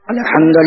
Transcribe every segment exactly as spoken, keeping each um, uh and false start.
الحمد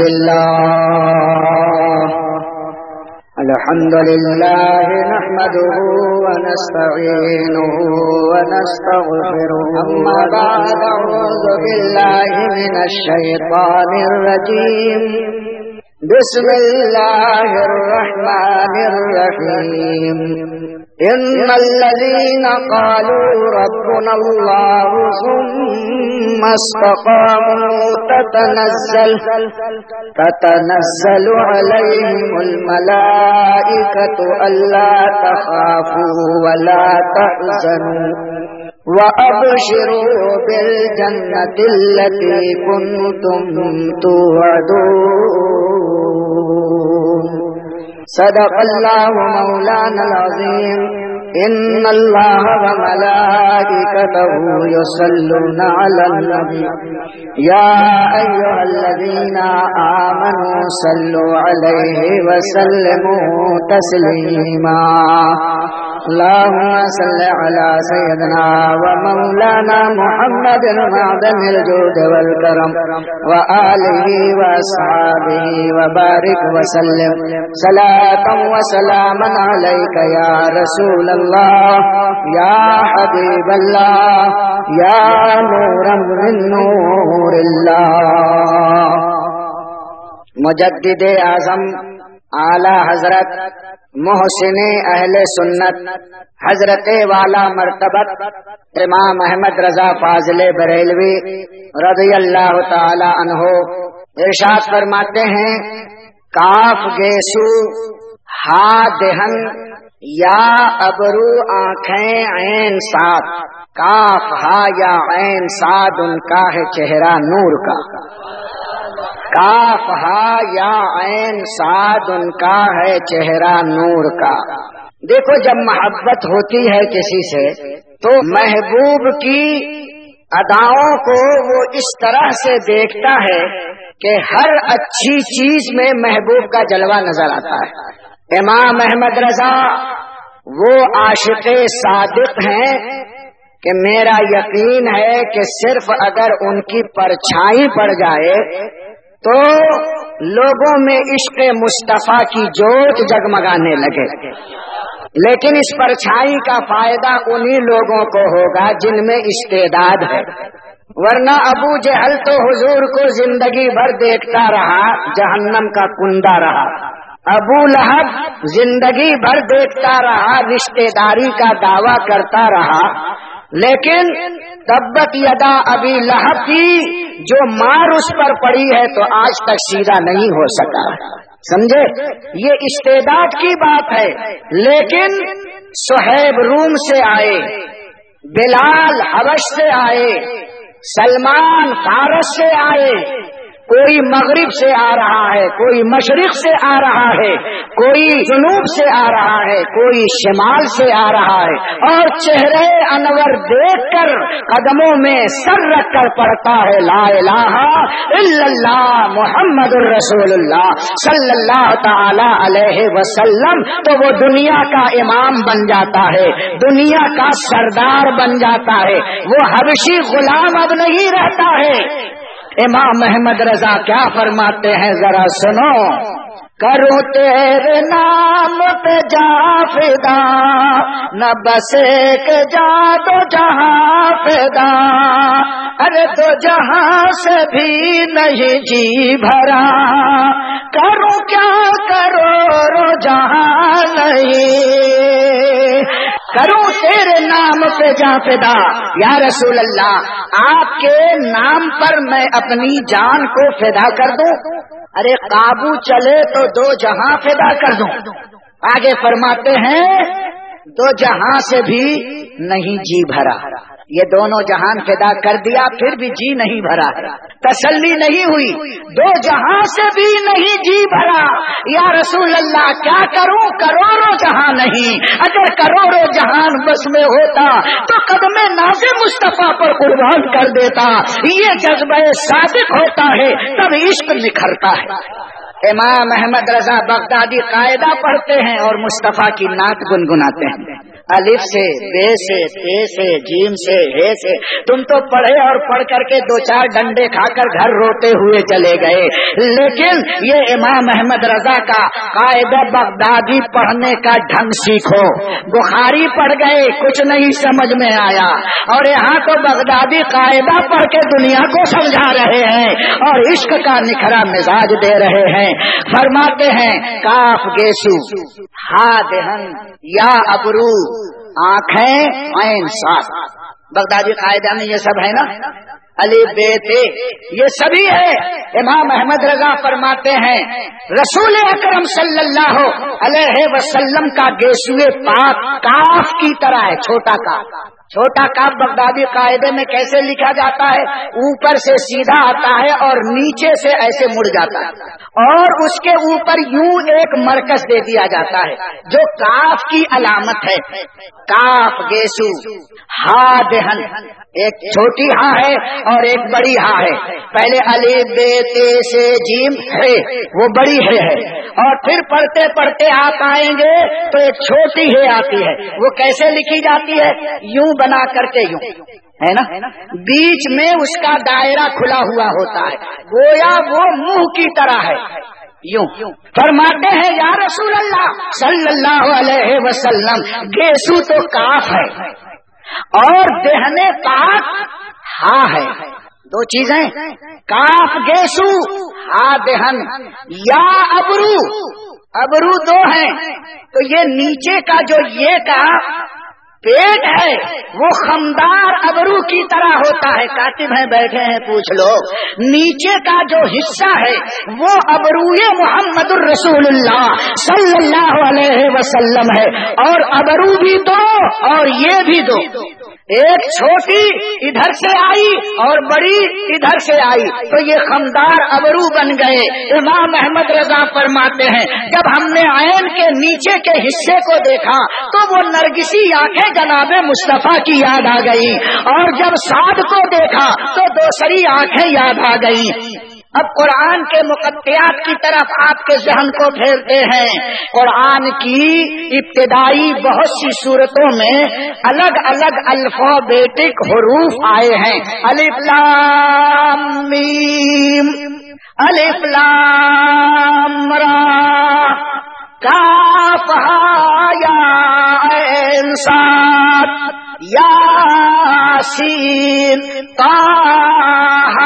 لله الحمد لله نحمده ونستعينه ونستغفره أما بعد أعوذ بالله من الشيطان الرجيم بسم الله الرحمن الرحيم إن الذين قالوا ربنا الله ثم استقاموا تتنزل تتنزل عليهم الملائكة ألا تخافوا ولا تحزنوا وأبشروا بالجنة التي كنتم توعدون صدق الله مولانا العظيم إن الله وملائكته يصلون على النبي يا أيها الذين آمنوا صلوا عليه وسلموا تسليما اللهم صل على سيدنا ومولانا محمد معدن الجود والكرم وآله وأصحابه وبارك وسلم صلاة وسلاما عليك يا رسول الله يا حبيب الله يا نورا من نور الله. مجدد اعظم اعلی حضرت محسن اہل سنت حضرت والا مرتبت امام احمد رضا فاضل بریلوی رضی اللہ تعالی عنہ ارشاد فرماتے ہیں کاف گیسو ہا دہن یا ابرو آنکھیں عین سات کاف ہا یا عین سات ان کا ہے چہرہ نور کا کاف ہا یا عین سات ان کا ہے چہرہ نور کا. دیکھو جب محبت ہوتی ہے کسی سے تو محبوب کی اداؤں کو وہ اس طرح سے دیکھتا ہے کہ ہر اچھی چیز میں محبوب کا جلوہ نظر آتا ہے. امام احمد رضا وہ عاشق صادق ہیں کہ میرا یقین ہے کہ صرف اگر ان کی پرچھائی پڑ جائے تو لوگوں میں عشق مصطفیٰ کی جوت جگمگانے لگے، لیکن اس پرچھائی کا فائدہ انہی لوگوں کو ہوگا جن میں استعداد ہے، ورنہ ابو جہل تو حضور کو زندگی بھر دیکھتا رہا، جہنم کا کنڈا رہا. ابو لہب زندگی بھر دیکھتا رہا، رشتہ داری کا دعویٰ کرتا رہا، لیکن تبت یدا ابی لہب کی جو مار اس پر پڑی ہے تو آج تک سیدھا نہیں ہو سکا. سمجھے؟ یہ استعداد کی بات ہے. لیکن صہیب روم سے آئے، بلال حبش سے آئے، سلمان فارس سے آئے، کوئی مغرب سے آ رہا ہے، کوئی مشرق سے آ رہا ہے، کوئی جنوب سے آ رہا ہے، کوئی شمال سے آ رہا ہے، اور چہرے انور دیکھ کر قدموں میں سر رکھ کر پڑھتا ہے لا الہ الا اللہ محمد الرسول اللہ صلی اللہ تعالی علیہ وسلم، تو وہ دنیا کا امام بن جاتا ہے، دنیا کا سردار بن جاتا ہے، وہ حبشی غلام اب نہیں رہتا ہے. امام احمد رضا کیا فرماتے ہیں ذرا سنو. کروں تیرے نام پہ جا فدا، نہ بس ایک جا تو جہاں فدا، ارے تو جہاں سے بھی نہیں جی بھرا، کروں کیا کرو جہاں نہیں، کروں تیرے نام پہ جا فدا. یا رسول اللہ آپ کے نام پر میں اپنی جان کو فدا کر دوں؟ ارے قابو چلے تو دو جہاں فدا کر دوں. آگے فرماتے ہیں دو جہاں سے بھی نہیں جی بھرا. یہ دونوں جہان فدا کر دیا پھر بھی جی نہیں بھرا، تسلی نہیں ہوئی، دو جہاں سے بھی نہیں جی بھرا. یا رسول اللہ کیا کروں؟ کروڑوں جہاں نہیں، اگر کروڑوں جہان بس میں ہوتا تو قدم ناز مصطفیٰ پر قربان کر دیتا. یہ جذبہ صادق ہوتا ہے تب عشق نکھرتا ہے. امام احمد رضا بغدادی قاعدہ پڑھتے ہیں اور مصطفیٰ کی نعت گنگناتے ہیں. الف سے، بے سے، تے سے، جیم سے، ہے سے. تم تو پڑھے اور پڑھ کر کے دو چار ڈنڈے کھا کر گھر روتے ہوئے چلے گئے. لیکن یہ امام احمد رضا کا قاعدہ بغدادی پڑھنے کا ڈھنگ سیکھو. بخاری پڑھ گئے، کچھ نہیں سمجھ میں آیا، اور یہاں تو بغدادی قاعدہ پڑھ کے دنیا کو سمجھا رہے ہیں اور عشق کا نکھرا مزاج دے رہے ہیں. فرماتے ہیں کاف گیسو، ہا دہن، یا ابرو، آنکھیں، عین سات. بغدادی قاعدہ میں یہ سب ہے نا، علی بیتے یہ سبھی ہے. امام احمد رضا فرماتے ہیں رسول اکرم صلی اللہ علیہ وسلم کا گیسوئے پاک کاف کی طرح ہے. چھوٹا کاف، چھوٹا کاف بغدادی قاعدے میں کیسے لکھا جاتا ہے؟ اوپر سے سیدھا آتا ہے اور نیچے سے ایسے مڑ جاتا ہے، اور اس کے اوپر یوں ایک مرکز دے دیا جاتا ہے جو کاف کی علامت ہے. کاف گیسو، ہا دہن، ایک چھوٹی ہاں ہے اور ایک بڑی ہاں ہے. پہلے علی بے تے سے جیم ہے، وہ بڑی ہے ہے اور پھر پڑھتے پڑھتے آپ آئیں گے تو ایک چھوٹی ہے آتی ہے. وہ کیسے لکھی جاتی ہے؟ یوں بنا کر کے، یوں ہے نا، بیچ میں اس کا دائرہ کھلا ہوا ہوتا ہے، گویا وہ منہ کی طرح ہے. یوں فرماتے ہیں یا رسول اللہ صلی اللہ علیہ وسلم گیسو تو کاف ہے اور دہنے پاک ہا ہے. دو چیزیں، کاف گیسو، ہا دہن. یا ابرو، ابرو دو ہیں، تو یہ نیچے کا جو یہ کا پیٹ ہے وہ خمدار ابرو کی طرح ہوتا ہے. کاتب ہیں بیٹھے ہیں، پوچھ لو. نیچے کا جو حصہ ہے وہ ابروئے محمد الرسول اللہ صلی اللہ علیہ وسلم ہے، اور ابرو بھی دو اور یہ بھی دو. ایک چھوٹی ادھر سے آئی اور بڑی ادھر سے آئی تو یہ خمدار ابرو بن گئے. امام احمد رضا فرماتے ہیں جب ہم نے عین کے نیچے کے حصے کو دیکھا تو وہ نرگسی آنکھیں جناب مصطفیٰ کی یاد آ گئی، اور جب سعد کو دیکھا تو دوسری آنکھیں یاد آ گئی. اب قرآن کے مقطعات کی طرف آپ کے ذہن کو پھیرتے ہیں. قرآن کی ابتدائی بہت سی صورتوں میں الگ الگ الفابیٹک حروف آئے ہیں. الف لام میم، الف لام را، کاف ہا یا عین صاد، یاسین، طٰہٰ،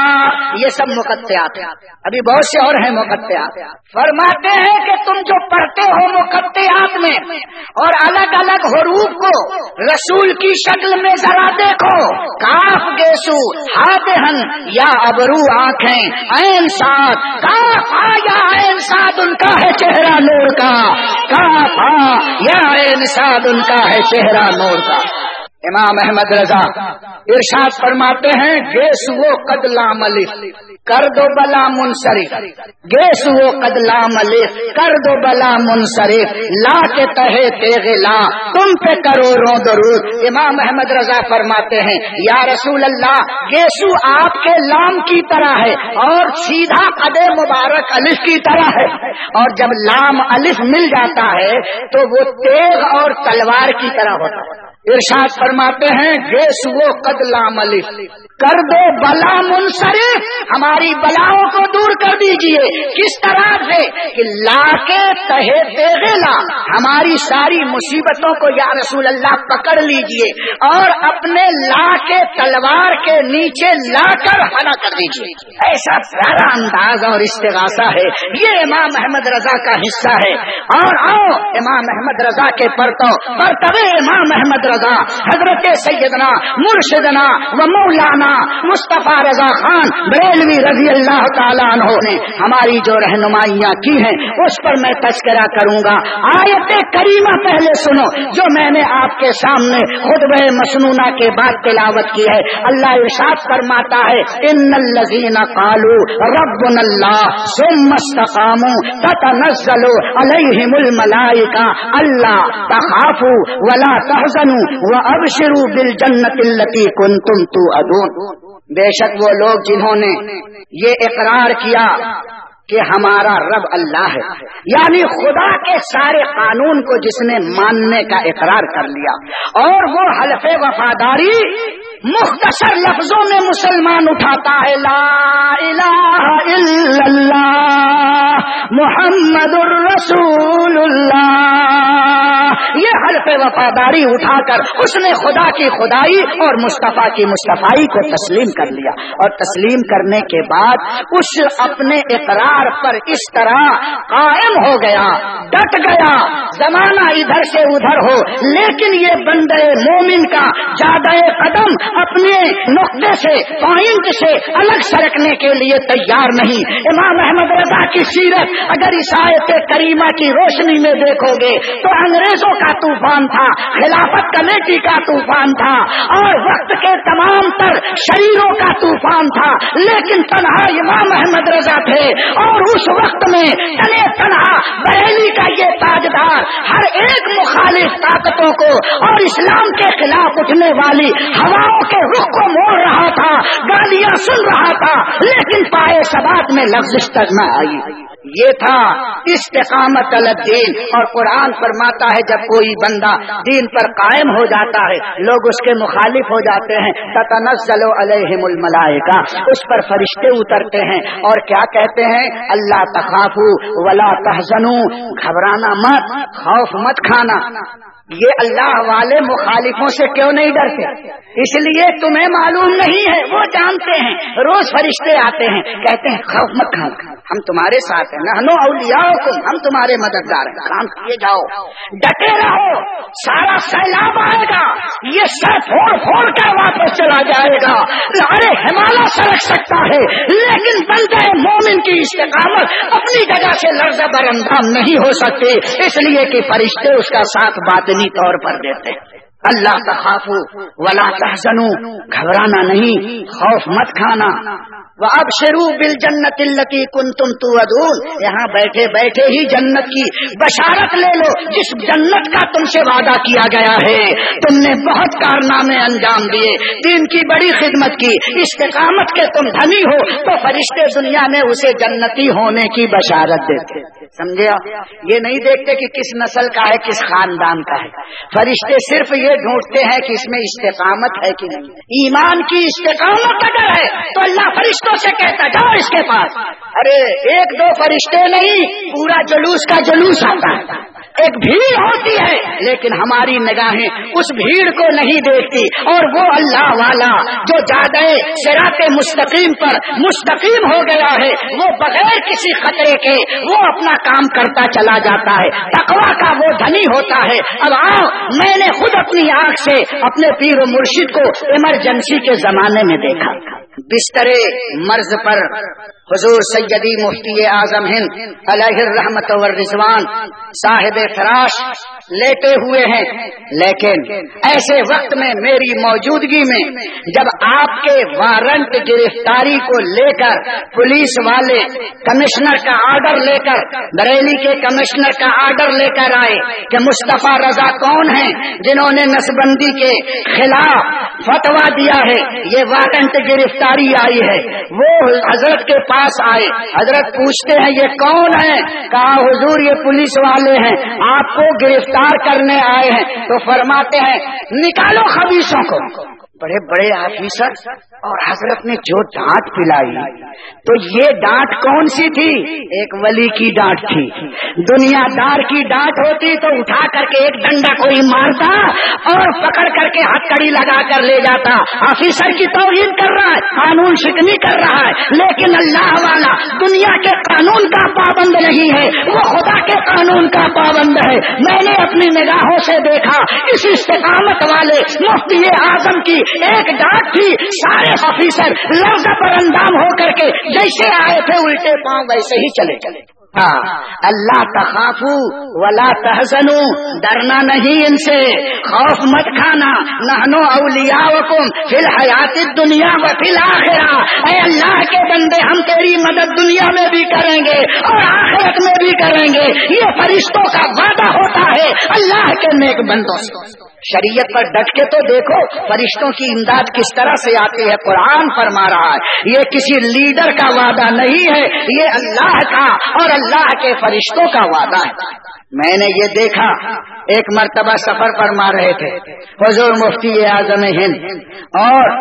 یہ سب مقطعات ہیں. ابھی بہت سے اور ہیں مقطعات. فرماتے ہیں کہ تم جو پڑھتے ہو مقطعات میں اور الگ الگ حروف کو رسول کی شکل میں ذرا دیکھو. کاف گیسو، ہا دہن، یا ابرو آنکھیں، عین صاد. کاف ہا یا عین صاد ان کا ہے چہرہ نور کا، کاف ہا یا عین صاد ان کا ہے چہرہ نور کا. امام احمد رضا ارشاد فرماتے ہیں گیسو قد لام الف کر دو بلا منصرف، گیسو قد لام الف کر دو بلا منصرف، لا کے تہے تیغ لا تم پہ کرو رو درود. امام احمد رضا فرماتے ہیں یا رسول اللہ گیسو آپ کے لام کی طرح ہے اور سیدھا قد مبارک الف کی طرح ہے، اور جب لام الف مل جاتا ہے تو وہ تیغ اور تلوار کی طرح ہوتا ہے. ارشاد فرماتے ہیں گیسو قد لام الف کر دو بلا منصرف، ہماری بلاؤں کو دور کر دیجئے. کس طرح سے کہ لا کے تہے تیغ لا، ہماری ساری مصیبتوں کو یا رسول اللہ پکڑ لیجئے اور اپنے لا کے تلوار کے نیچے لا کر ہنا کر دیجئے. ایسا پیارا انداز اور استغاثہ ہے، یہ امام احمد رضا کا حصہ ہے. اور آؤ امام احمد رضا کے پرتو پرتوے امام احمد رضا حضرت سیدنا مرشدنا و مولانا مصطفیٰ رضا خان بریلوی رضی اللہ تعالیٰ عنہ نے ہماری جو رہنمائیاں کی ہیں اس پر میں تذکرہ کروں گا. آیت کریمہ پہلے سنو جو میں نے آپ کے سامنے خطبہ مسنونہ کے بعد تلاوت کی ہے. اللہ ارشاد فرماتا ہے ان الذین قالوا ربنا اللہ ثم استقاموا تتنزل علیہم الملائکہ الا تخافوا ولا تحزنوا وابشروا بالجنۃ التي كنتم توعدون. بے شک وہ لوگ جنہوں نے یہ اقرار کیا کہ ہمارا رب اللہ ہے، یعنی خدا کے سارے قانون کو جس نے ماننے کا اقرار کر لیا، اور وہ حلف وفاداری مختصر لفظوں میں مسلمان اٹھاتا ہے، لا الہ الا اللہ محمد الرسول اللہ، یہ حلف وفاداری اٹھا کر اس نے خدا کی خدائی اور مصطفیٰ کی مصطفائی کو تسلیم کر لیا، اور تسلیم کرنے کے بعد اس اپنے اقرار پر اس طرح قائم ہو گیا، ڈٹ گیا، زمانہ ادھر سے ادھر ہو، لیکن یہ بندے مومن کا جادہ قدم اپنے نقطے سے پوائنٹ سے الگ سرکنے کے لیے تیار نہیں۔ امام احمد رضا کی سیرت اگر اس آیت کریمہ کی روشنی میں دیکھو گے تو انگریزوں کا طوفان تھا، خلافت کمیٹی کا طوفان تھا، اور وقت کے تمام تر شریروں کا طوفان تھا، لیکن تنہا امام احمد رضا تھے، اور اس وقت میں تنے تنہا بریلی کا یہ تاجدار ہر ایک مخالف طاقتوں کو اور اسلام کے خلاف اٹھنے والی ہواؤں کے رخ کو موڑ رہا تھا، گالیاں سن رہا تھا، لیکن پائے ثبات میں لفظ تک نہ آئی۔ یہ تھا استقامت علی الدین، اور قرآن فرماتا ہے جب کوئی بندہ دین پر قائم ہو جاتا ہے لوگ اس کے مخالف ہو جاتے ہیں، تتنزل علیہم الملائکہ، اس پر فرشتے اترتے ہیں اور کیا کہتے ہیں، اللہ تخافوا ولا تحزنوا، گھبرانا مت، خوف مت کھانا۔ یہ اللہ والے مخالفوں سے کیوں نہیں ڈرتے؟ اس لیے تمہیں معلوم نہیں ہے، وہ جانتے ہیں، روز فرشتے آتے ہیں کہتے ہیں خوف مت کھانا، ہم تمہارے ساتھ ہیں، نحن اولیاؤکم، ہم تمہارے مددگار ہیں، کام کیے جاؤ، ڈٹے رہو، سارا سیلاب آئے گا، یہ سر پھوڑ پھوڑ کر واپس چلا جائے گا، ارے ہمالیہ سرک سکتا ہے، لیکن بندہ مومن کی استقامت اپنی جگہ سے لرزہ بر اندام نہیں ہو سکتی، اس لیے کہ فرشتے اس کا ساتھ باطنی طور پر دیتے ہیں۔ اللہ تخافوا ولا تحزنوا، گھبرانا نہیں، خوف مت کھانا، وابشروا بالجنت التي كنتم توعدون، یہاں بیٹھے بیٹھے ہی جنت کی بشارت لے لو جس جنت کا تم سے وعدہ کیا گیا ہے، تم نے بہت کارنامے انجام دیے، دین کی بڑی خدمت کی، استقامت کے تم دھنی ہو، تو فرشتے دنیا میں اسے جنتی ہونے کی بشارت دیتے۔ سمجھے آپ؟ یہ نہیں دیکھتے کہ کس نسل کا ہے، کس خاندان کا ہے، فرشتے صرف یہ ڈھونڈتے ہیں کہ اس میں استقامت ہے کہ نہیں، ایمان کی استقامت اگر ہے تو اللہ فرشتوں سے کہتا جاؤ اس کے پاس، ارے ایک دو فرشتے نہیں، پورا جلوس کا جلوس آتا ہے، ایک بھیڑ ہوتی ہے، لیکن ہماری نگاہیں اس بھیڑ کو نہیں دیکھتی، اور وہ اللہ والا جو جادہ صراط مستقیم پر مستقیم ہو گیا ہے، وہ بغیر کسی خطرے کے وہ اپنا کام کرتا چلا جاتا ہے، تقویٰ کا وہ دھنی ہوتا ہے۔ اب آؤ، میں نے خود اپنی آنکھ سے اپنے پیر و مرشد کو ایمرجنسی کے زمانے میں دیکھا، بستر مرض پر حضور سیدی مفتی اعظم ہند علیہ الرحمت والرضوان صاحب فراش لیٹے ہوئے ہیں، لیکن ایسے وقت میں میری موجودگی میں جب آپ کے وارنٹ گرفتاری کو لے کر پولیس والے کمشنر کا آرڈر لے کر بریلی کے کمشنر کا آرڈر لے کر آئے کہ مصطفیٰ رضا کون ہیں جنہوں نے نسبندی کے خلاف فتویٰ دیا ہے، یہ وارنٹ گرفتاری آئی ہے، وہ حضرت کے پاس آئے، حضرت پوچھتے ہیں یہ کون ہے؟ کہا حضور یہ پولیس والے ہیں، آپ کو گرفتار کرنے آئے ہیں۔ تو فرماتے ہیں نکالو خبیثوں کو۔ بڑے بڑے آفیسر اور حضرت نے جو ڈانٹ پلائی، تو یہ ڈانٹ کون سی تھی؟ ایک ولی کی ڈانٹ تھی۔ دنیا دار کی ڈانٹ ہوتی تو اٹھا کر کے ایک ڈنڈا کوئی مارتا اور پکڑ کر کے ہتھکڑی لگا کر لے جاتا، آفیسر کی توہین کر رہا ہے، قانون شکنی کر رہا ہے، لیکن اللہ والا دنیا کے قانون کا پابند نہیں ہے، وہ خدا کے قانون کا پابند ہے۔ میں نے اپنی نگاہوں سے دیکھا اس استقامت والے مفتی اعظم کی ایک ڈانٹ تھی، سارے آفیسر لرزہ پر اندام ہو کر کے جیسے آئے تھے الٹے پاؤں ویسے ہی چلے چلے۔ ہاں، اللہ تخافوا ولا تحزنوا، ڈرنا نہیں ان سے، خوف مت کھانا، نحن اولیاؤکم فی الحیات الدنیا و فی الآخرہ، اے اللہ کے بندے ہم تیری مدد دنیا میں بھی کریں گے اور آخرت میں بھی کریں گے، یہ فرشتوں کا وعدہ ہوتا ہے اللہ کے نیک بندوں سے۔ शरीयत पर डट के तो देखो, फरिश्तों की इमदाद किस तरह से आती है। कुरान फरमा रहा है ये किसी लीडर का वादा नहीं है, ये अल्लाह का और अल्लाह के फरिश्तों का वादा है। मैंने ये देखा, एक मर्तबा सफर पर मार रहे थे हुजूर मुफ्ती आज़म हिंद, और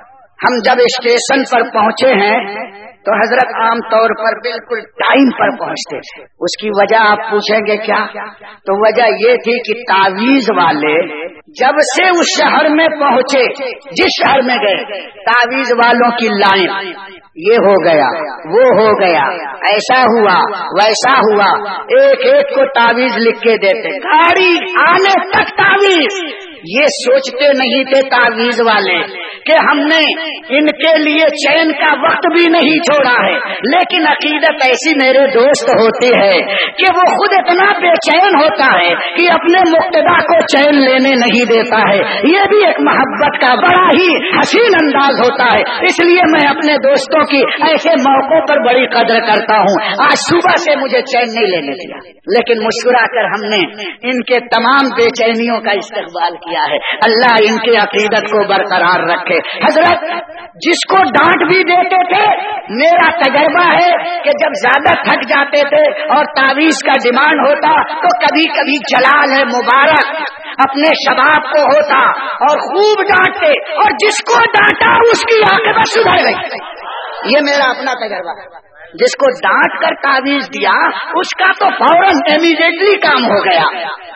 हम जब स्टेशन पर पहुंचे हैं तो हजरत आम तौर पर बिल्कुल टाइम पर पहुंचते थे। उसकी वजह आप पूछेंगे क्या, तो वजह ये थी कि तावीज वाले जब से उस शहर में पहुंचे, जिस शहर में गए, तावीज वालों की लाइन ये हो गया, वो हो गया, ऐसा हुआ, वैसा हुआ, एक एक को तावीज लिख के देते, गाड़ी आने तक तावीज। ये सोचते नहीं थे तावीज वाले कि हमने इनके लिए चैन का वक्त भी नहीं छोड़ा है, लेकिन अकीदत ऐसी मेरे दोस्त होती है कि वो खुद इतना बेचैन होता है कि अपने मुक्तदा को चैन लेने नहीं देता है। ये भी एक मोहब्बत का बड़ा ही हसीन अंदाज होता है। इसलिए मैं अपने दोस्तों की ऐसे मौकों पर बड़ी कदर करता हूँ। आज सुबह से मुझे चैन नहीं लेने दिया, लेकिन मुस्कुरा कर हमने इनके तमाम बेचैनियों का इस्तकबाल किया है। अल्लाह इनके अकीदत को बरकरार रखे। हजरत जिसको डांट भी देते थे, मेरा तजर्बा है कि जब ज्यादा थक जाते थे और तावीज का डिमांड होता तो कभी कभी जलाल है मुबारक अपने शबाब को होता और खूब डांटते, और जिसको डांटा उसकी आक़िबत सुधर गई। ये मेरा अपना तजर्बा है। जिसको डांट कर तावीज दिया उसका तो फौरन इमीडिएटली काम हो गया।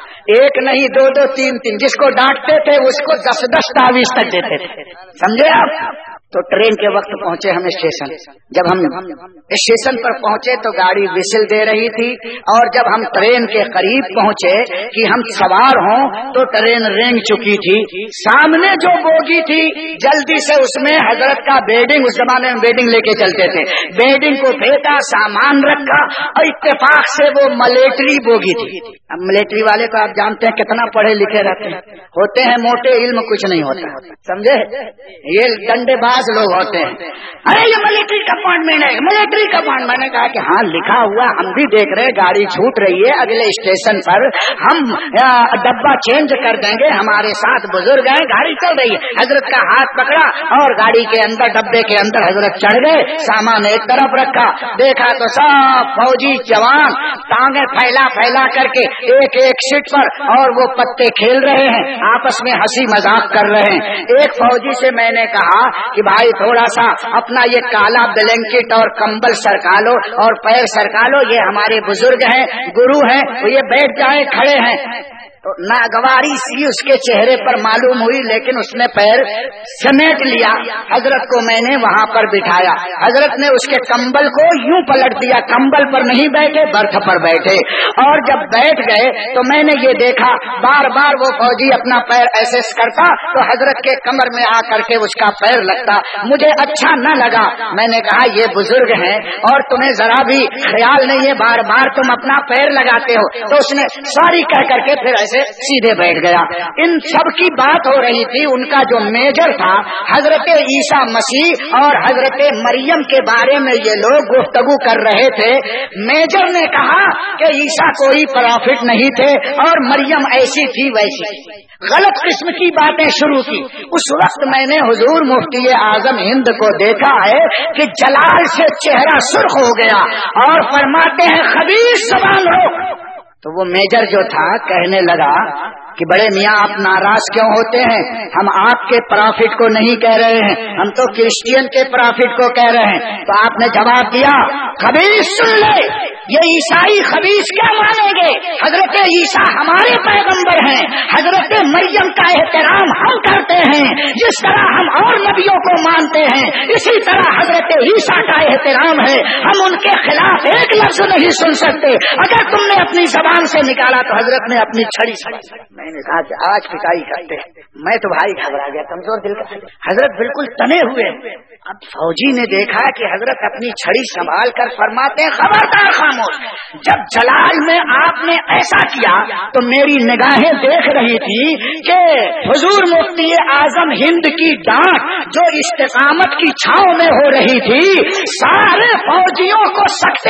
एक नहीं, दो दो, तीन तीन। जिसको डांटते थे उसको दस दस तावीज तक देते थे। समझे आप? तो ट्रेन के वक्त पहुंचे हम स्टेशन। जब हम स्टेशन पर पहुंचे तो गाड़ी विसिल दे रही थी, और जब हम ट्रेन के करीब पहुंचे कि हम सवार हों तो ट्रेन रेंग चुकी थी। सामने जो बोगी थी जल्दी से उसमें हजरत का बेडिंग, उस जमाने में बेडिंग लेके चलते थे, बेडिंग को फेंका, सामान रखा, और इत्तेफाक से वो मिलिट्री बोगी थी। अब मिलिट्री वाले को आप जानते हैं कितना पढ़े लिखे रहते हैं, होते हैं मोटे, इल्म कुछ नहीं होता, समझे? ये डंडेबाज लोग होते हैं। अरे ये मिलिट्री का अपॉइंटमेंट है, मिलिट्री का अपॉइंटमेंट। मैंने कहा कि हाँ लिखा हुआ, हम भी देख रहे, गाड़ी छूट रही है, अगले स्टेशन पर हम डब्बा चेंज कर देंगे, हमारे साथ बुजुर्ग हैं, गाड़ी चल रही है। हजरत का हाथ पकड़ा और गाड़ी के अंदर, डब्बे के अंदर हजरत चढ़ गए, सामान एक तरफ रखा, देखा तो सब फौजी जवान टांगे फैला फैला करके एक एक सीट पर, और वो पत्ते खेल रहे हैं, आपस में हंसी मजाक कर रहे हैं। एक फौजी से मैंने कहा कि भाई थोड़ा सा अपना ये काला ब्लैंकेट और कंबल सरका लो और पैर सरका लो, ये हमारे बुजुर्ग हैं, गुरु हैं, तो ये बैठ जाए, खड़े हैं। तो नागवारी सी उसके चेहरे पर मालूम हुई, लेकिन उसने पैर समेट लिया। हजरत को मैंने वहां पर बिठाया, हजरत ने उसके कंबल को यूं पलट दिया, कंबल पर नहीं बैठे, बर्थ पर बैठे। और जब बैठ गए तो मैंने ये देखा बार बार वो फौजी अपना पैर ऐसे करता तो हजरत के कमर में आकर के उसका पैर लगता। मुझे अच्छा न लगा, मैंने कहा ये बुजुर्ग हैं और तुम्हें जरा भी ख्याल नहीं है, बार बार तुम अपना पैर लगाते हो। तो उसने सॉरी कह करके फिर ऐसे सीधे बैठ गया। इन सब की बात हो रही थी, उनका जो मेजर था हजरत ईसा मसीह और हजरत मरियम के बारे में ये लोग गुफ्तगू कर रहे थे। मेजर ने कहा कि ईसा कोई प्रॉफिट नहीं थे और मरियम ऐसी थी वैसी, गलत किस्म की बातें शुरू की। उस वक्त मैंने हुजूर मुफ्ती आजम हिंद को देखा है कि जलाल से चेहरा सुर्ख हो गया और फरमाते हैं खबीस ज़बान हो। तो वो मेजर जो था कहने लगा कि बड़े मियाँ आप नाराज क्यों होते हैं, हम आपके प्रॉफिट को नहीं कह रहे हैं, हम तो क्रिश्चियन के प्रॉफिट को कह रहे हैं। तो आपने जवाब दिया खबीस सुन ले, ये ईसाई खबीस क्या मानेंगे, हजरत ईसा हमारे पैगंबर हैं, हजरत मरियम का एहतराम हम करते हैं, जिस तरह हम और नबियों को मानते हैं इसी तरह हजरत ईसा का एहतराम है, हम उनके खिलाफ एक लफ्ज नहीं सुन सकते। अगर तुमने अपनी जबान से निकाला तो हजरत ने अपनी छड़ी छड़ी। मैंने कहा कि आज पिटाई करते हैं। मैं तो भाई घबरा गया, कमजोर दिल का। हजरत बिल्कुल तने हुए। अब फौजी ने देखा कि हजरत अपनी छड़ी संभाल कर फरमाते हैं खबरदार खामोश। जब जलाल में आपने ऐसा किया तो मेरी निगाहें देख रही थी कि हुजूर मुफ्ती आजम हिंद की डांट जो इस्तिकामत की छांव में हो रही थी, सारे फौजियों को सख्ते में डाल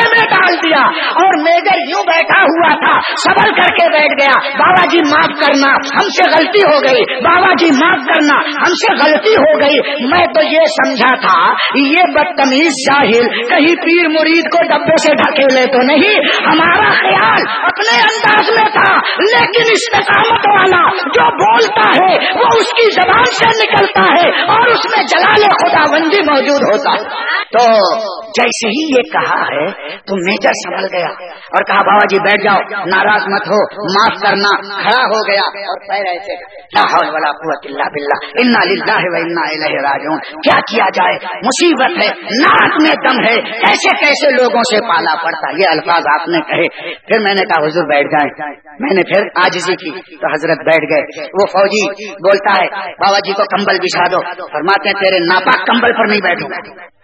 डाल दिया और मेजर यूं बैठा हुआ था, संभल करके बैठ गया। बाबा जी माफ करना, हमसे गलती हो गई, बाबा जी माफ करना, हमसे गलती हो गई। मैं तो ये समझा था ये बदतमीज जाहिल कहीं पीर मुरीद को डब्बे से ढकेले तो नहीं, हमारा ख्याल अपने अंदाज में था, लेकिन इस्तिकामत वाला जो बोलता है वो उसकी जबान से निकलता है और उसमें जलाले खुदाबंदी मौजूद होता है। तो जैसे ही ये कहा है तो मेजर संभल गया और कहा बाबा जी बैठ जाओ, नाराज मत हो, माफ करना। खड़ा हो गया और पैर ऐसे, ला हौल वला कुव्वत इल्ला बिल्लाह, इन्ना लिल्लाहि व इन्ना इलैहि राजिऊन। क्या किया जाए, मुसीबत है, नाक में दम है, कैसे कैसे लोगों से पाला पड़ता। ये अल्फाज आपने कहे। फिर मैंने कहा हुजूर बैठ जाए। मैंने फिर आजिज़ी की तो हजरत बैठ गए। वो फौजी बोलता है बाबा जी को कंबल बिछा दो, फरमाते हैं तेरे नापाक कंबल पर नहीं बैठूंगा।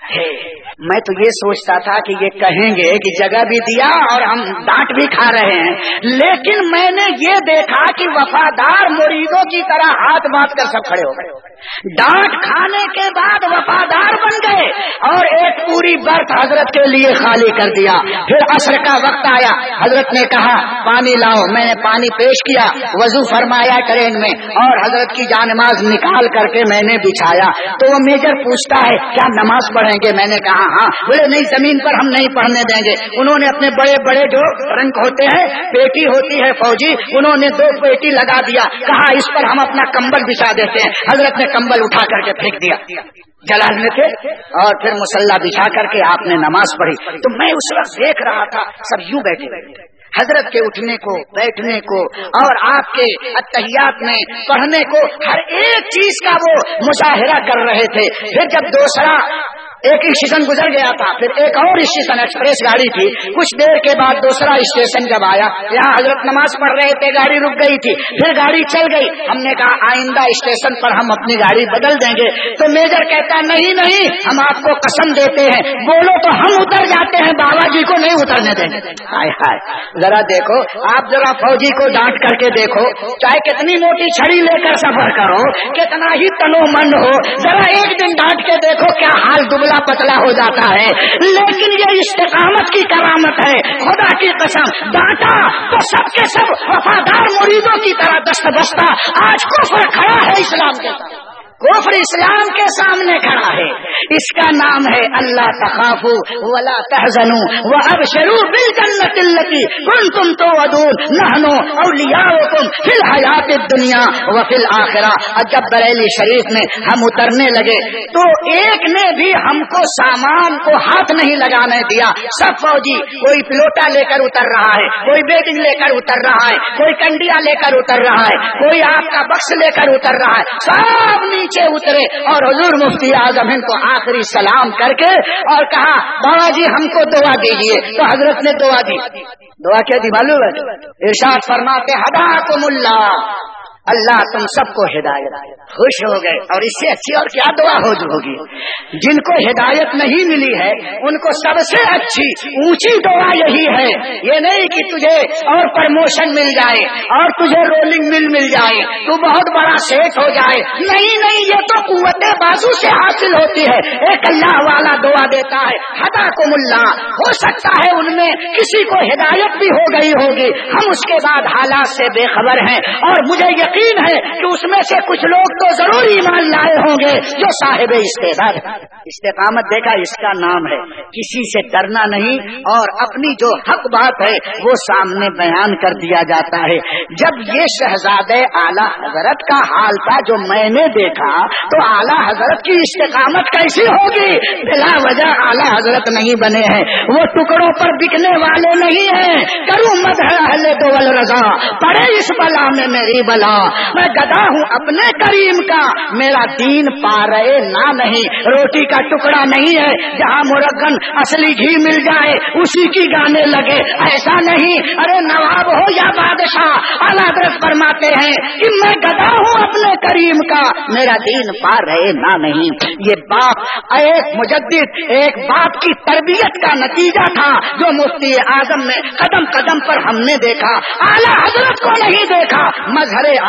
मैं तो ये सोचता था कि ये कहेंगे कि जगह भी दिया और हम डांट भी खा रहे हैं, लेकिन मैंने ये देखा कि वफादार मुरीदों की तरह हाथ बांध कर सब खड़े हो गए। डांट खाने के बाद वफादार बन गए और एक पूरी बर्थ हजरत के लिए खाली कर दिया। फिर असर का वक्त आया, हजरत ने कहा पानी लाओ, मैंने पानी पेश किया, वजू फरमाया ट्रेन में और हजरत की जानमाज निकाल करके मैंने बिछाया। तो वो मेजर पूछता है क्या नमाज पढ़ेंगे? मैंने कहा हाँ। बोले नहीं, जमीन पर हम नहीं पढ़ने देंगे। उन्होंने अपने बड़े बड़े जो रंग होते हैं, पेटी होती है फौजी, उन्होंने दो पेटी लगा दिया, कहा इस पर हम अपना कंबल बिछा देते हैं। हजरत ने कंबल उठा करके फेंक दिया जलाल में थे और फिर मुसल्ला बिछा करके आपने नमाज पढ़ी। तो मैं उस वक्त देख रहा था सब यूं बैठे बैठे हजरत के उठने को, बैठने को और आपके अत्तहियात में पढ़ने को, हर एक चीज का वो मुशाहिरा कर रहे थे। फिर जब दूसरा एक स्टेशन गुजर गया था, फिर एक और स्टेशन, एक्सप्रेस गाड़ी थी, कुछ देर के बाद दूसरा स्टेशन जब आया, यहाँ हजरत नमाज पढ़ रहे थे, गाड़ी रुक गई थी, फिर गाड़ी चल गई। हमने कहा आइंदा स्टेशन पर हम अपनी गाड़ी बदल देंगे। तो मेजर कहता नहीं नहीं, हम आपको कसम देते हैं, बोलो तो हम उतर जाते हैं, बाबा जी को नहीं उतरने देंगे। हाय हाय, जरा देखो आप, जरा फौजी को डांट करके देखो, चाहे कितनी मोटी छड़ी लेकर सफर करो, कितना ही तनोमंद हो, जरा एक दिन डांट के देखो क्या हाल दुबला पतला हो जाता है। लेकिन ये इस्तिकामत की करामत है, खुदा की कसम, डांटा तो सबके सब वफादार मुरीदों की तरह दस्त बस्ता। आज कुफ्र खड़ा है इस्लाम के साथ, कुफ्र इस्लाम के सामने खड़ा है। इसका नाम है अल्लाह तखाफू वला तहजनू व अबशरू बिल जन्नतिल लती कुंतुम तुअदून नहनु औलियाउकुम फिल हयातिद दुनिया व फिल आखिरह। और जब बरेली शरीफ में हम उतरने लगे तो एक ने भी हमको सामान को हाथ नहीं लगाने दिया। सब फौजी, कोई पिलोटा लेकर उतर रहा है, कोई बेटिंग लेकर उतर रहा है, कोई कंडिया लेकर उतर रहा है, कोई आपका बक्स लेकर उतर रहा है, सब नीचे उतरे और हुजूर मुफ्ती आजम इनको आखिरी सलाम करके और कहा बाबा जी हमको दुआ दीजिए। तो हजरत ने दुआ दी। दुआ क्या दी मालूम है? इरशाद फरमाते हदाकुमुल्लाह, अल्लाह तुम सबको हिदायत। खुश हो गए। और इससे अच्छी और क्या दुआ हो होगी? जिनको हिदायत नहीं मिली है उनको सबसे अच्छी ऊंची दुआ यही है, ये नहीं कि तुझे और प्रमोशन मिल जाए और तुझे रोलिंग मिल मिल जाए, तू बहुत बड़ा सेठ हो जाए। नहीं नहीं, ये तो कुव्वते बाजू से हासिल होती है। एक अल्लाह वाला दुआ देता है हदाकुमुल्लाह। हो सकता है उनमें किसी को हिदायत भी हो गई होगी, हम उसके बाद हालात से बेखबर हैं और मुझे यकीन है कि उसमें से कुछ लोग तो जरूर ईमान लाए होंगे जो साहिब इस्तेदाद। इस्तिकामत देखा, इसका नाम है किसी से डरना नहीं और अपनी जो हक बात है वो सामने बयान कर दिया जाता है। जब ये शहजादे आला हजरत का हाल था जो मैंने देखा, तो आला हजरत की इस्तिकामत कैसी होगी? बिला वजह आला हजरत नहीं बने हैं, वो टुकड़ों पर बिकने वाले नहीं हैं। करूं मदह अहले दोवल रजा, पड़े इस बला में मेरी बला, मैं गदा हूँ अपने करीम का, मेरा दीन पा रहे ना नहीं। रोटी का टुकड़ा नहीं है जहाँ मुरगन असली घी मिल जाए उसी की गाने लगे, ऐसा नहीं। अरे नवाब हो या बादशाह, आला हज़रत फरमाते हैं कि मैं गदा हूँ अपने करीम का, मेरा दीन पा रहे ना नहीं। ये बाप, एक मुजद्दिद, एक बाप की तरबियत का नतीजा था जो मुफ्ती आजम में कदम कदम पर हमने देखा। आला हजरत को नहीं देखा, मजहरे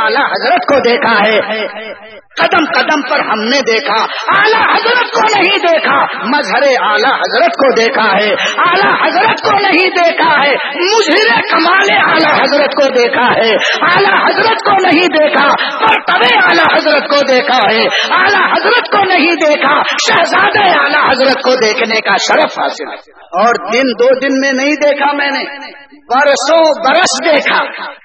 आला हजरत को देखा है, कदम कदम पर हमने देखा, आला हजरत को नहीं देखा, मजहरे आला हजरत को देखा है, आला हजरत को नहीं देखा है, मुजहिरे कमाले आला हजरत को देखा है, आला हजरत को नहीं देखा, मर्तबे आला हजरत को देखा है, आला हजरत को नहीं देखा, शहजादे आला हजरत को देखने का शरफ हासिल है। और दिन दो दिन में नहीं देखा मैंने, बरसों बरस देखा,